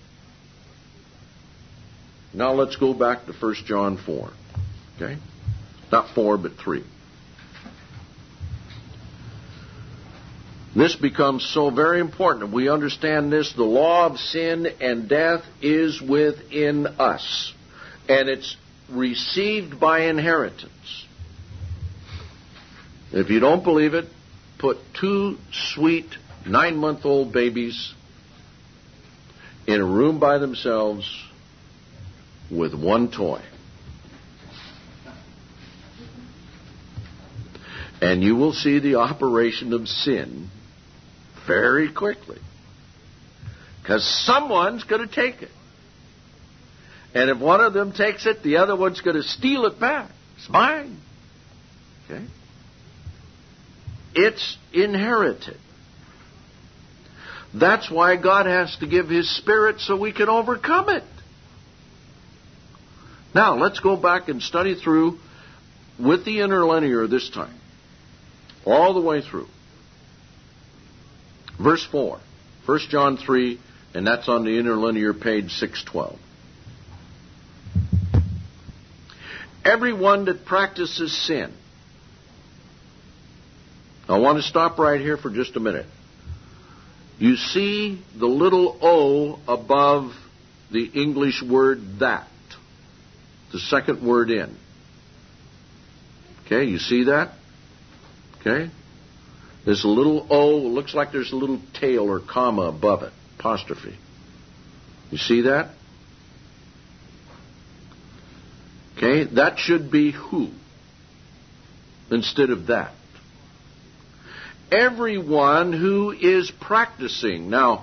Now let's go back to 1 John 4. Okay? Not 4, but 3. This becomes so very important. If we understand this, the law of sin and death is within us. And it's received by inheritance. If you don't believe it, put 2 sweet 9-month-old babies in a room by themselves with one toy. And you will see the operation of sin very quickly. Because someone's going to take it. And if one of them takes it, the other one's going to steal it back. It's mine. Okay? It's inherited. That's why God has to give His Spirit so we can overcome it. Now, let's go back and study through with the interlinear this time. All the way through. Verse 4. 1 John 3, and that's on the interlinear page 612. Everyone that practices sin. I want to stop right here for just a minute. You see the little O above the English word that. The second word in. Okay, you see that? Okay? There's a little O. It looks like there's a little tail or comma above it. Apostrophe. You see that? Okay, that should be who instead of that. Everyone who is practicing. Now,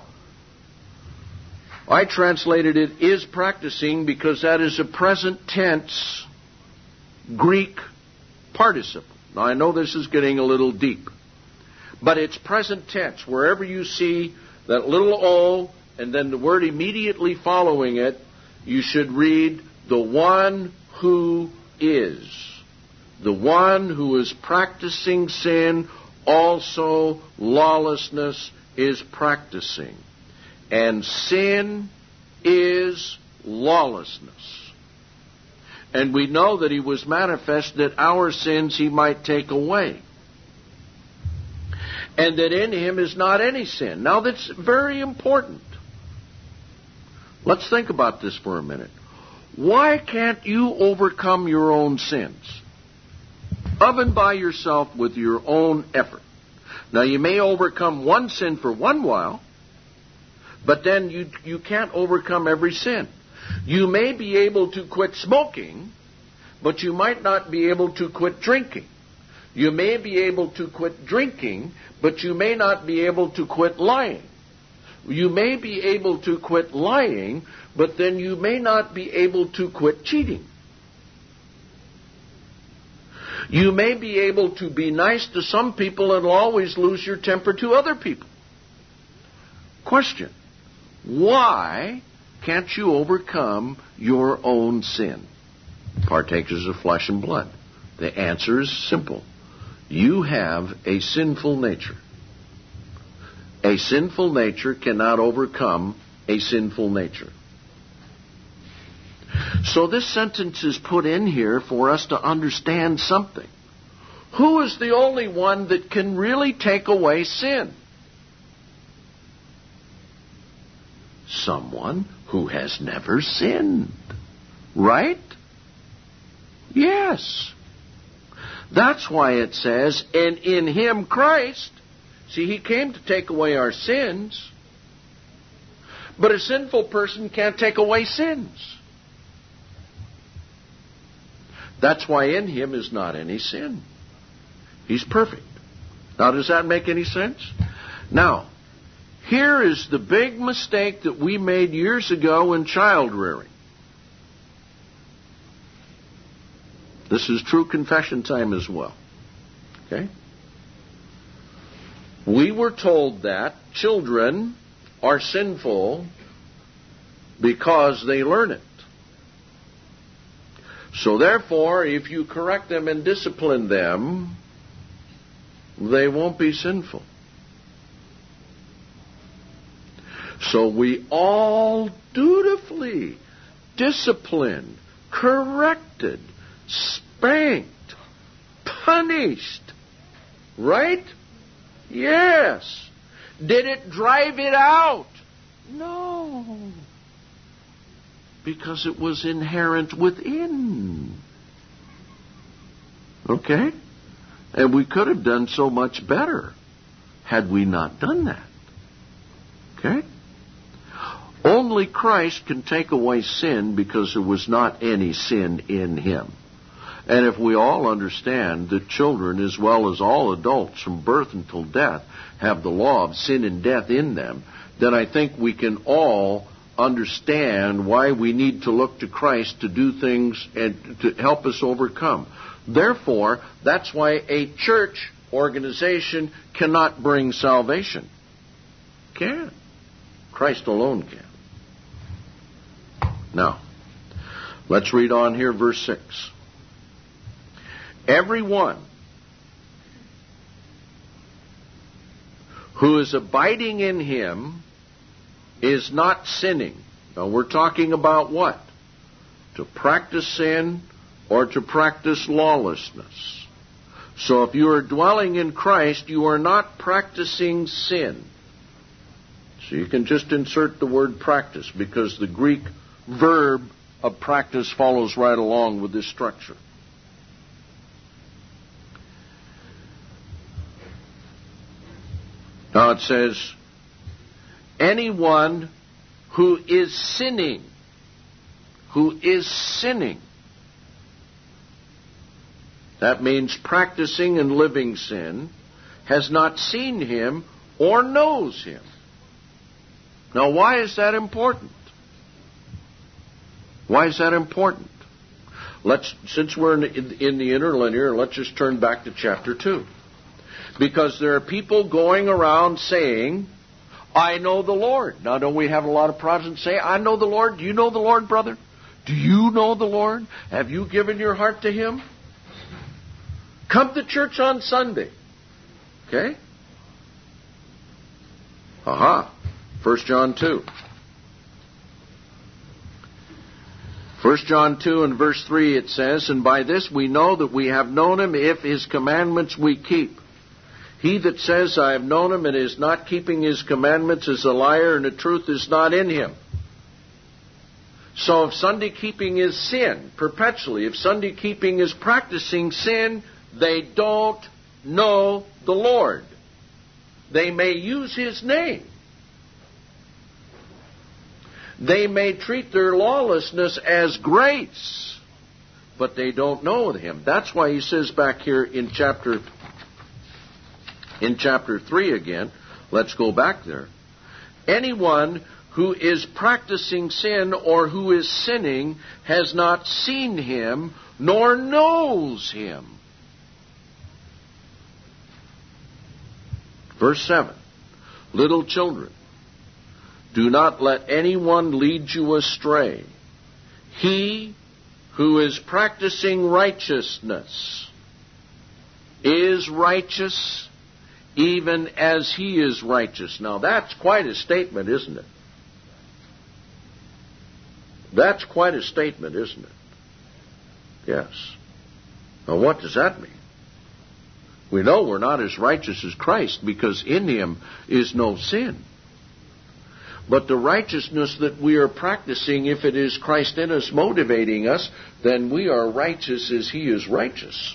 I translated it is practicing because that is a present tense Greek participle. Now, I know this is getting a little deep, but it's present tense. Wherever you see that little O and then the word immediately following it, you should read the one who is. The one who is practicing sin, also lawlessness is practicing. And sin is lawlessness. And we know that he was manifest that our sins he might take away. And that in him is not any sin. Now that's very important. Let's think about this for a minute. Why can't you overcome your own sins? Of and by yourself with your own effort. Now you may overcome one sin for one while, but then you can't overcome every sin. You may be able to quit smoking, but you might not be able to quit drinking. You may be able to quit drinking, but you may not be able to quit lying. You may be able to quit lying, but then you may not be able to quit cheating. You may be able to be nice to some people and always lose your temper to other people. Question: why can't you overcome your own sin? Partakers of flesh and blood. The answer is simple. You have a sinful nature. A sinful nature cannot overcome a sinful nature. So this sentence is put in here for us to understand something. Who is the only one that can really take away sin? Someone who has never sinned. Right? Yes. That's why it says, and in him Christ. See, he came to take away our sins. But a sinful person can't take away sins. That's why in him is not any sin. He's perfect. Now, does that make any sense? Now, here is the big mistake that we made years ago in child rearing. This is true confession time as well. Okay? We were told that children are sinful because they learn it. So therefore, if you correct them and discipline them, they won't be sinful. So we all dutifully disciplined, corrected, spanked, punished. Right? Yes. Did it drive it out? No. Because it was inherent within. Okay? And we could have done so much better had we not done that. Okay? Only Christ can take away sin because there was not any sin in him. And if we all understand that children, as well as all adults from birth until death, have the law of sin and death in them, then I think we can all understand why we need to look to Christ to do things and to help us overcome. Therefore, that's why a church organization cannot bring salvation. Can. Christ alone can. Now, let's read on here, verse 6. Everyone who is abiding in him is not sinning. Now we're talking about what? To practice sin or to practice lawlessness. So if you are dwelling in Christ, you are not practicing sin. So you can just insert the word practice because the Greek verb of practice follows right along with this structure. Now it says, anyone who is sinning, that means practicing and living sin, has not seen him or knows him. Now, why is that important? Why is that important? Since we're in the interlinear, let's just turn back to chapter 2. Because there are people going around saying, I know the Lord. Now, don't we have a lot of Protestants say, I know the Lord? Do you know the Lord, brother? Do you know the Lord? Have you given your heart to Him? Come to church on Sunday. Okay? Aha. 1 John 2. 1 John 2 and verse 3 it says, and by this we know that we have known Him if His commandments we keep. He that says, I have known Him and is not keeping His commandments is a liar, and the truth is not in him. So if Sunday keeping is sin, perpetually, if Sunday keeping is practicing sin, they don't know the Lord. They may use His name. They may treat their lawlessness as grace, but they don't know Him. That's why he says back here in chapter 3 again, let's go back there. Anyone who is practicing sin or who is sinning has not seen Him nor knows Him. Verse 7. Little children, do not let anyone lead you astray. He who is practicing righteousness is righteous even as he is righteous. Now that's quite a statement, isn't it? That's quite a statement, isn't it? Yes. Now what does that mean? We know we're not as righteous as Christ because in Him is no sin. But the righteousness that we are practicing, if it is Christ in us motivating us, then we are righteous as He is righteous.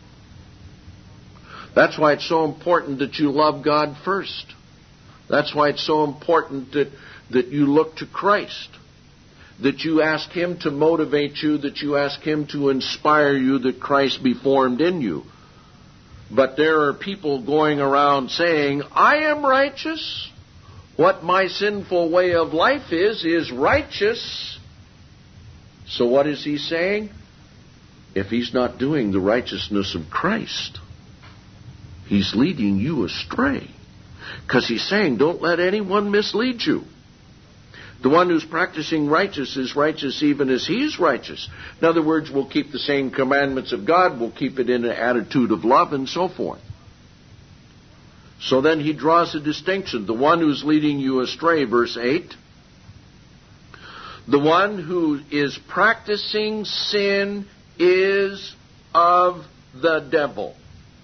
That's why it's so important that you love God first. That's why it's so important that you look to Christ. That you ask Him to motivate you, that you ask Him to inspire you, that Christ be formed in you. But there are people going around saying, I am righteous. What my sinful way of life is righteous. So what is he saying? If he's not doing the righteousness of Christ, he's leading you astray. Because he's saying, don't let anyone mislead you. The one who's practicing righteous is righteous even as he is righteous. In other words, we'll keep the same commandments of God, we'll keep it in an attitude of love and so forth. So then he draws a distinction. The one who's leading you astray, verse 8. The one who is practicing sin is of the devil.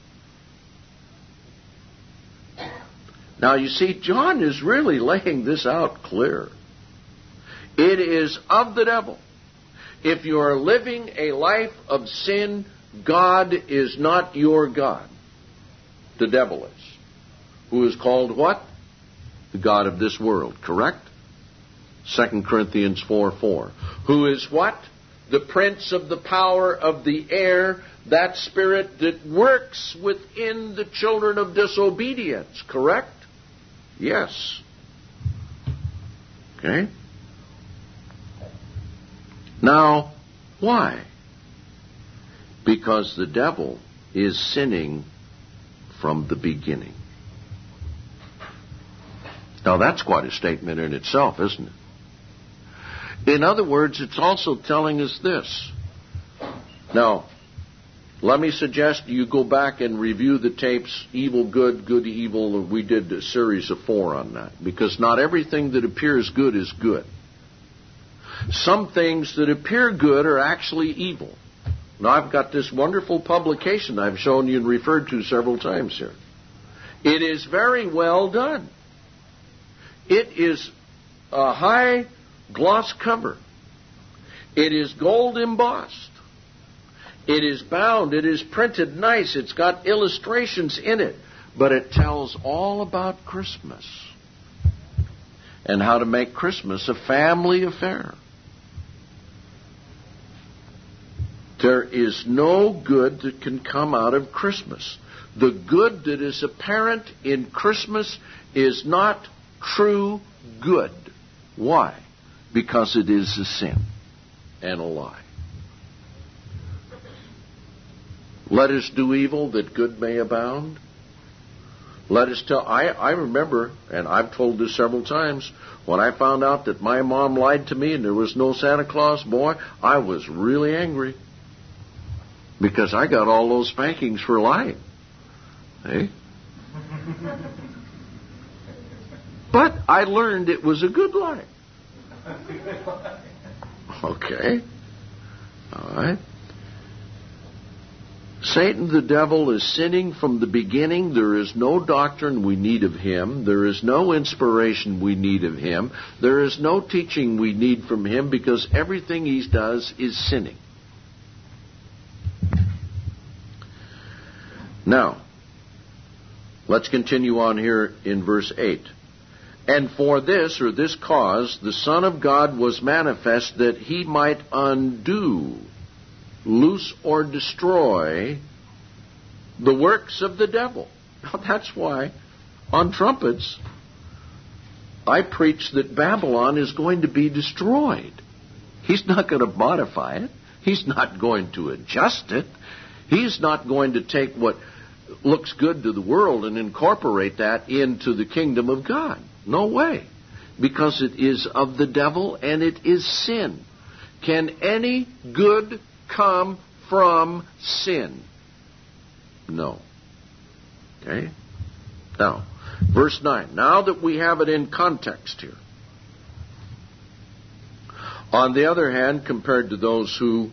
Now you see, John is really laying this out clear. It is of the devil. If you are living a life of sin, God is not your God. The devil is. Who is called what? The god of this world, correct? 2 Corinthians 4:4. Who is what? The prince of the power of the air, that spirit that works within the children of disobedience, correct? Yes. Okay? Now, why? Because the devil is sinning from the beginning. Now that's quite a statement in itself, isn't it? In other words, it's also telling us this. Now, let me suggest you go back and review the tapes, Evil, Good, Good, Evil. We did a series of 4 on that. Because not everything that appears good is good. Some things that appear good are actually evil. Now, I've got this wonderful publication I've shown you and referred to several times here. It is very well done. It is a high gloss cover. It is gold embossed. It is bound. It is printed nice. It's got illustrations in it. But it tells all about Christmas and how to make Christmas a family affair. There is no good that can come out of Christmas. The good that is apparent in Christmas is not true good. Why? Because it is a sin and a lie. Let us do evil that good may abound. Let us tell. I remember, and I've told this several times, when I found out that my mom lied to me and there was no Santa Claus, boy, I was really angry. Because I got all those spankings for lying. Hey? But I learned it was a good lie. Okay. All right. Satan, the devil, is sinning from the beginning. There is no doctrine we need of him. There is no inspiration we need of him. There is no teaching we need from him, because everything he does is sinning. Now, let's continue on here in verse 8. And for this, or this cause, the Son of God was manifest, that he might undo, loose or destroy the works of the devil. Now that's why on trumpets I preach that Babylon is going to be destroyed. He's not going to modify it. He's not going to adjust it. He's not going to take what looks good to the world and incorporate that into the kingdom of God. No way. Because it is of the devil and it is sin. Can any good come from sin? No. Okay? Now, verse 9. Now that we have it in context here. On the other hand, compared to those who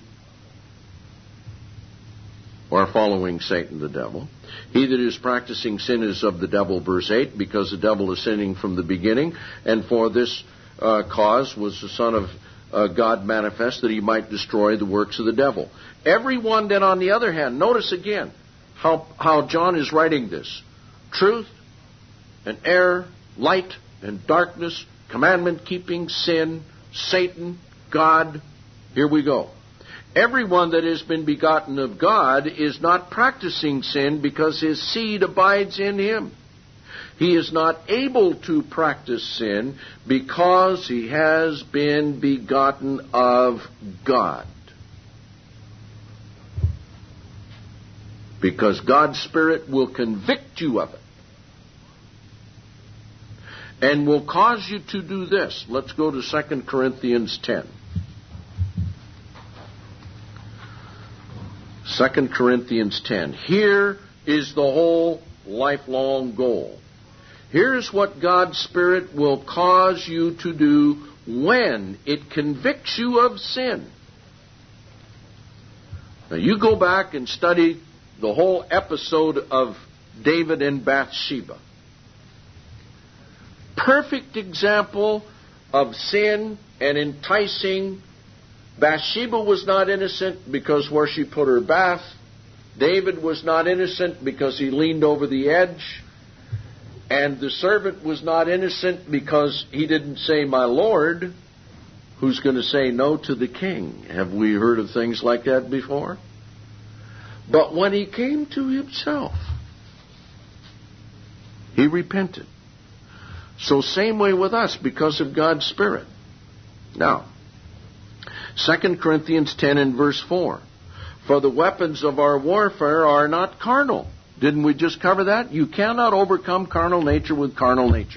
are following Satan the devil, he that is practicing sin is of the devil, verse 8, because the devil is sinning from the beginning, and for this cause was the Son of God manifest, that he might destroy the works of the devil. Everyone then, on the other hand, notice again how John is writing this. Truth and error, light and darkness, commandment keeping, sin, Satan, God. Here we go. Everyone that has been begotten of God is not practicing sin, because his seed abides in him. He is not able to practice sin because he has been begotten of God. Because God's Spirit will convict you of it. And will cause you to do this. Let's go to 2 Corinthians 10. 2 Corinthians 10. Here is the whole lifelong goal. Here's what God's Spirit will cause you to do when it convicts you of sin. Now you go back and study the whole episode of David and Bathsheba. Perfect example of sin and enticing. Bathsheba was not innocent because where she put her bath. David was not innocent because he leaned over the edge. And the servant was not innocent because he didn't say, "My Lord." Who's going to say no to the king? Have we heard of things like that before? But when he came to himself, he repented. So same way with us, because of God's Spirit. Now, 2 Corinthians 10 and verse 4. For the weapons of our warfare are not carnal. Didn't we just cover that? You cannot overcome carnal nature with carnal nature.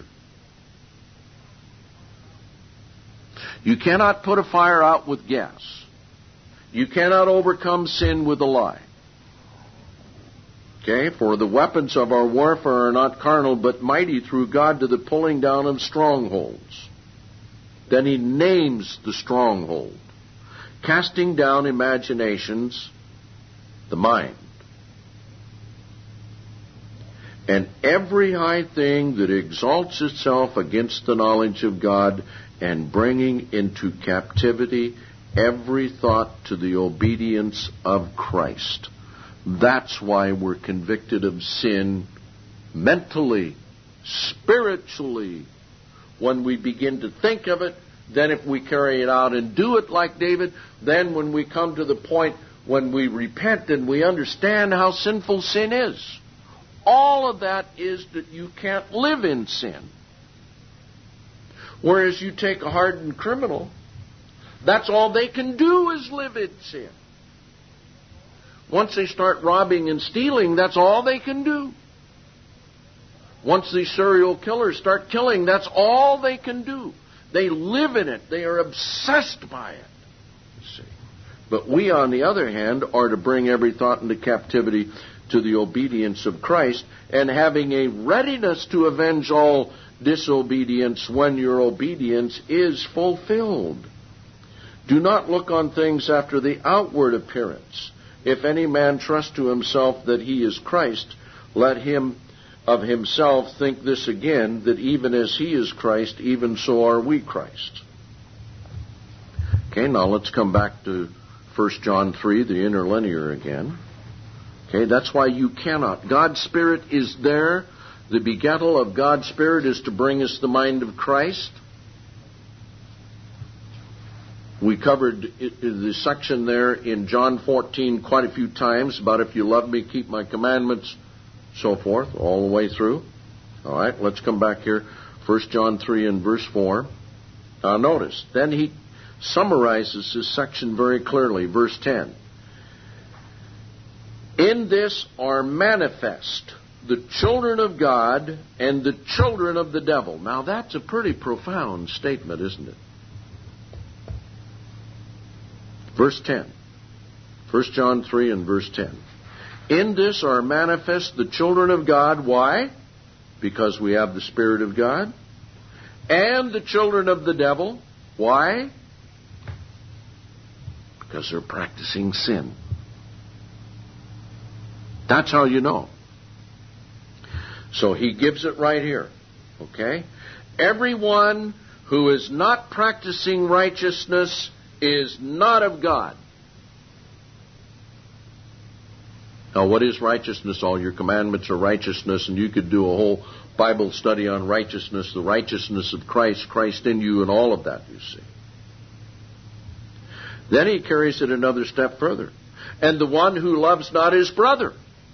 You cannot put a fire out with gas. You cannot overcome sin with a lie. Okay? For the weapons of our warfare are not carnal, but mighty through God to the pulling down of strongholds. Then he names the stronghold. Casting down imaginations, the mind. And every high thing that exalts itself against the knowledge of God, and bringing into captivity every thought to the obedience of Christ. That's why we're convicted of sin mentally, spiritually, when we begin to think of it, then if we carry it out and do it like David, then when we come to the point when we repent and we understand how sinful sin is, all of that is that you can't live in sin. Whereas you take a hardened criminal, that's all they can do is live in sin. Once they start robbing and stealing, that's all they can do. Once these serial killers start killing, that's all they can do. They live in it. They are obsessed by it. You see. But we, on the other hand, are to bring every thought into captivity to the obedience of Christ, and having a readiness to avenge all disobedience when your obedience is fulfilled. Do not look on things after the outward appearance. If any man trust to himself that he is Christ, let him of himself think this again, that even as he is Christ, even so are we Christ. Okay, now let's come back to 1 John 3, the interlinear again. Okay, that's why you cannot. God's Spirit is there. The begettal of God's Spirit is to bring us the mind of Christ. We covered the section there in John 14 quite a few times about if you love me, keep my commandments, so forth, all the way through. All right, let's come back here. 1 John 3 and verse 4. Now notice, then he summarizes this section very clearly. Verse 10. In this are manifest the children of God and the children of the devil. Now that's a pretty profound statement, isn't it? Verse 10. 1 John 3 and verse 10. In this are manifest the children of God. Why? Because we have the Spirit of God. And the children of the devil. Why? Because they're practicing sin. That's how you know. So he gives it right here. Okay? Everyone who is not practicing righteousness is not of God. Now, what is righteousness? All your commandments are righteousness, and you could do a whole Bible study on righteousness, the righteousness of Christ, Christ in you, and all of that, you see. Then he carries it another step further. And the one who loves not his brother.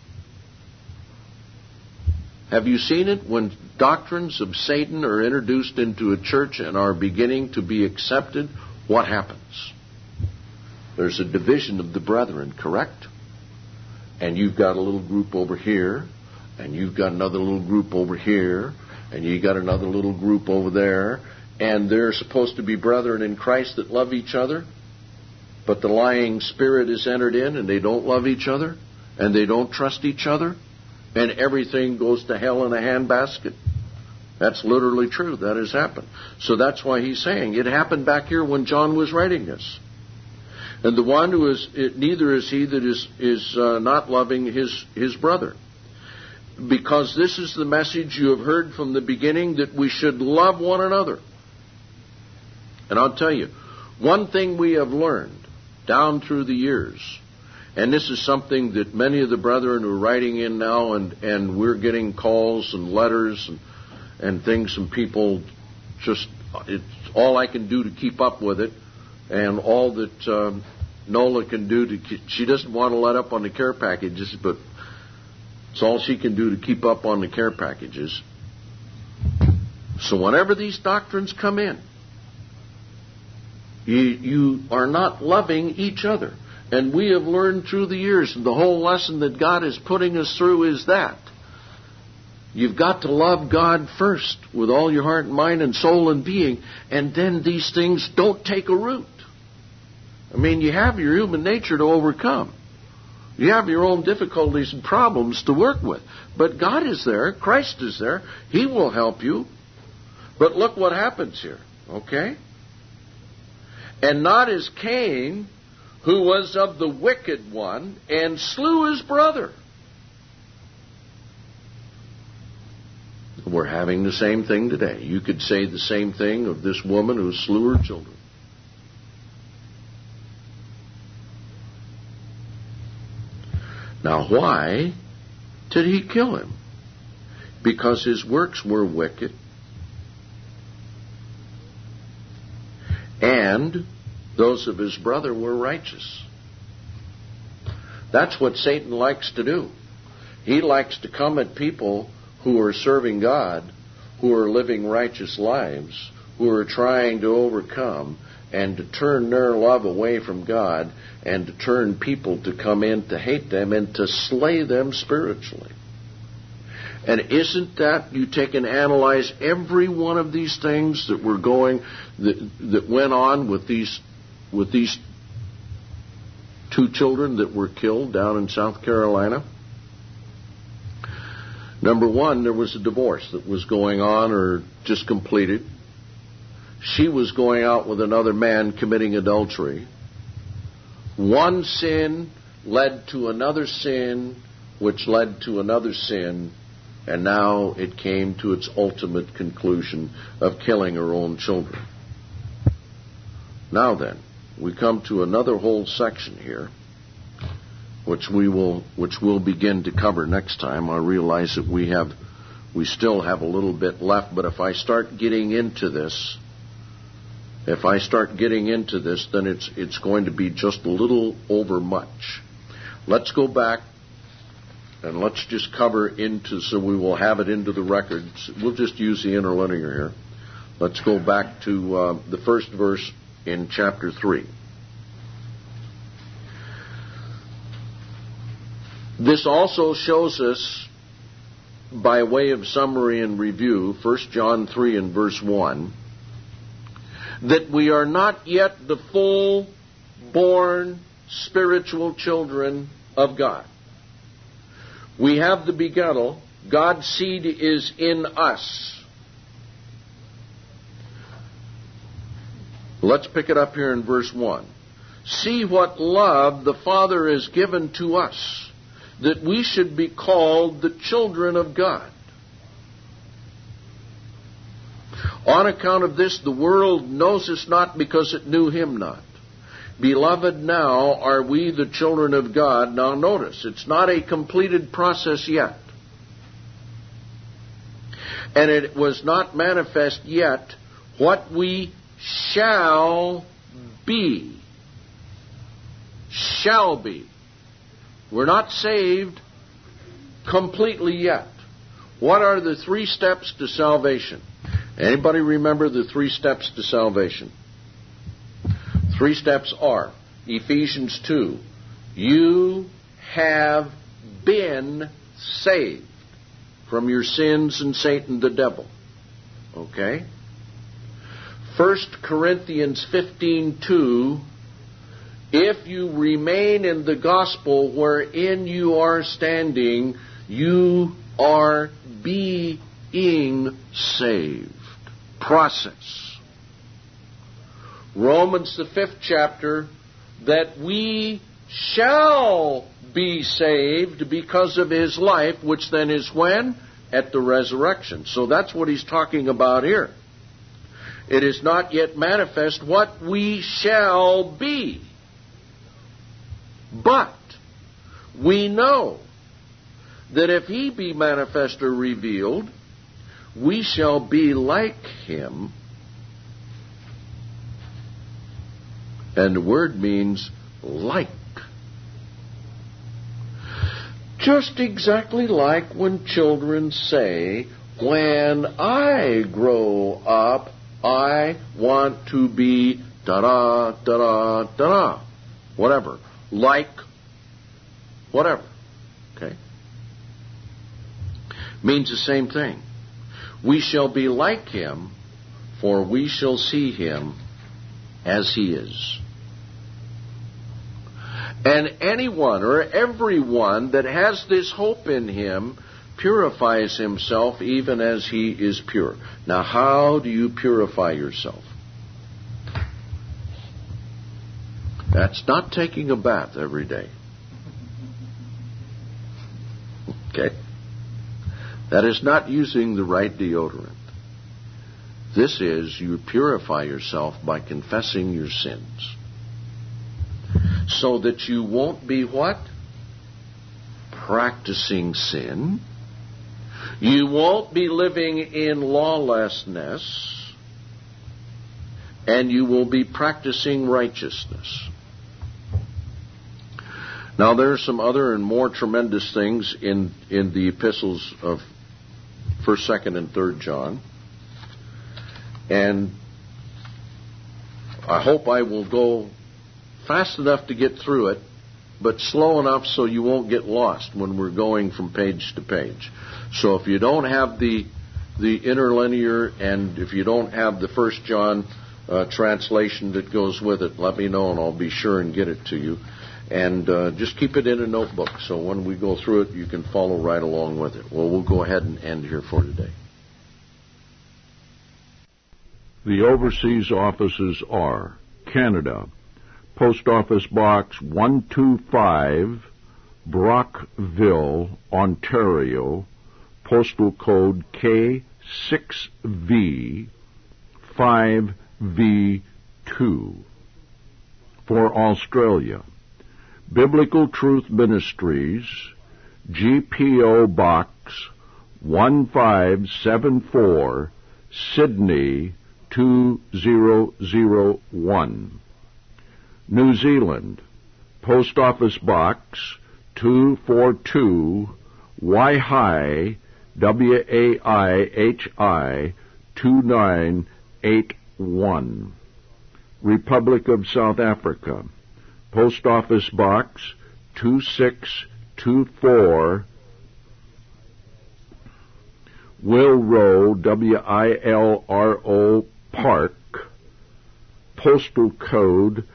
Have you seen it? When doctrines of Satan are introduced into a church and are beginning to be accepted, what happens? There's a division of the brethren, correct? And you've got a little group over here, and you've got another little group over here, and you've got another little group over there, and they're supposed to be brethren in Christ that love each other, but the lying spirit is entered in, and they don't love each other, and they don't trust each other, and everything goes to hell in a handbasket. That's literally true. That has happened. So that's why he's saying it happened back here when John was writing this. And the one who is, neither is he that is not loving his brother. Because this is the message you have heard from the beginning, that we should love one another. And I'll tell you, one thing we have learned down through the years, and this is something that many of the brethren are writing in now, and we're getting calls and letters and things from people, just, it's all I can do to keep up with it. And all that Nola can do she doesn't want to let up on the care packages, but it's all she can do to keep up on the care packages. So whenever these doctrines come in, you are not loving each other. And we have learned through the years, and the whole lesson that God is putting us through is that. You've got to love God first with all your heart and mind and soul and being, and then these things don't take a root. I mean, you have your human nature to overcome. You have your own difficulties and problems to work with. But God is there. Christ is there. He will help you. But look what happens here, okay? And not as Cain, who was of the wicked one, and slew his brother. We're having the same thing today. You could say the same thing of this woman who slew her children. Now, why did he kill him? because his works were wicked, and those of his brother were righteous. That's what Satan likes to do. He likes to come at people who are serving God, who are living righteous lives, who are trying to overcome, and to turn their love away from God, and to turn people to come in to hate them and to slay them spiritually. And isn't that, you take and analyze every one of these things that were going, that went on with these two children that were killed down in South Carolina? Number one, there was a divorce that was going on or just completed. She was going out with another man committing adultery. One sin led to another sin, which led to another sin, and now it came to its ultimate conclusion of killing her own children. Now then, we come to another whole section here, which we'll begin to cover next time. I realize that we still have a little bit left, but if I start getting into this, then it's going to be just a little over much. Let's go back and let's just cover into, so we will have it into the records. We'll just use the interlinear here. Let's go back to the first verse in chapter 3. This also shows us, by way of summary and review, 1 John 3 and verse 1, that we are not yet the full-born spiritual children of God. We have the begettal. God's seed is in us. Let's pick it up here in verse 1. See what love the Father has given to us, that we should be called the children of God. On account of this, the world knows us not because it knew him not. Beloved, now are we the children of God. Now notice, it's not a completed process yet. And it was not manifest yet what we shall be. Shall be. We're not saved completely yet. What are the 3 steps to salvation? Anybody remember the 3 steps to salvation? 3 steps are, Ephesians 2, you have been saved from your sins and Satan the devil. Okay? 1 Corinthians 15:2, if you remain in the gospel wherein you are standing, you are being saved. Process. Romans the 5th chapter, that we shall be saved because of his life, which then is when? At the resurrection. So that's what he's talking about here. It is not yet manifest what we shall be. But we know that if he be manifest or revealed, we shall be like him. And the word means like. Just exactly like when children say, when I grow up, I want to be da-da, da-da, da-da. Whatever. Like, whatever. Okay? Means the same thing. We shall be like him, for we shall see him as he is. And anyone or everyone that has this hope in him purifies himself even as he is pure. Now, how do you purify yourself? That's not taking a bath every day. Okay? That is not using the right deodorant. This is, you purify yourself by confessing your sins. So that you won't be what? Practicing sin. You won't be living in lawlessness, and you will be practicing righteousness. Now, there are some other and more tremendous things in the epistles of 1st, 2nd, and 3rd John. And I hope I will go fast enough to get through it, but slow enough so you won't get lost when we're going from page to page. So if you don't have the interlinear, and if you don't have the 1st John translation that goes with it, let me know and I'll be sure and get it to you. And just keep it in a notebook so when we go through it, you can follow right along with it. Well, we'll go ahead and end here for today. The overseas offices are Canada, Post Office Box 125, Brockville, Ontario, postal code K6V 5V2. For Australia, Biblical Truth Ministries, GPO Box 1574, Sydney 2001. New Zealand, Post Office Box 242, Waihi, Waihi 2981. Republic of South Africa, Post Office Box 2624, Wilro, Wilro Park, postal code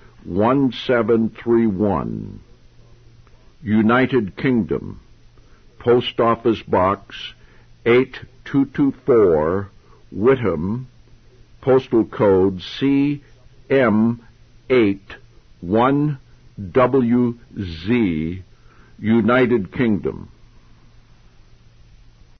1731. United Kingdom, Post Office Box 8224, Whitham, postal code CM81WZ, United Kingdom.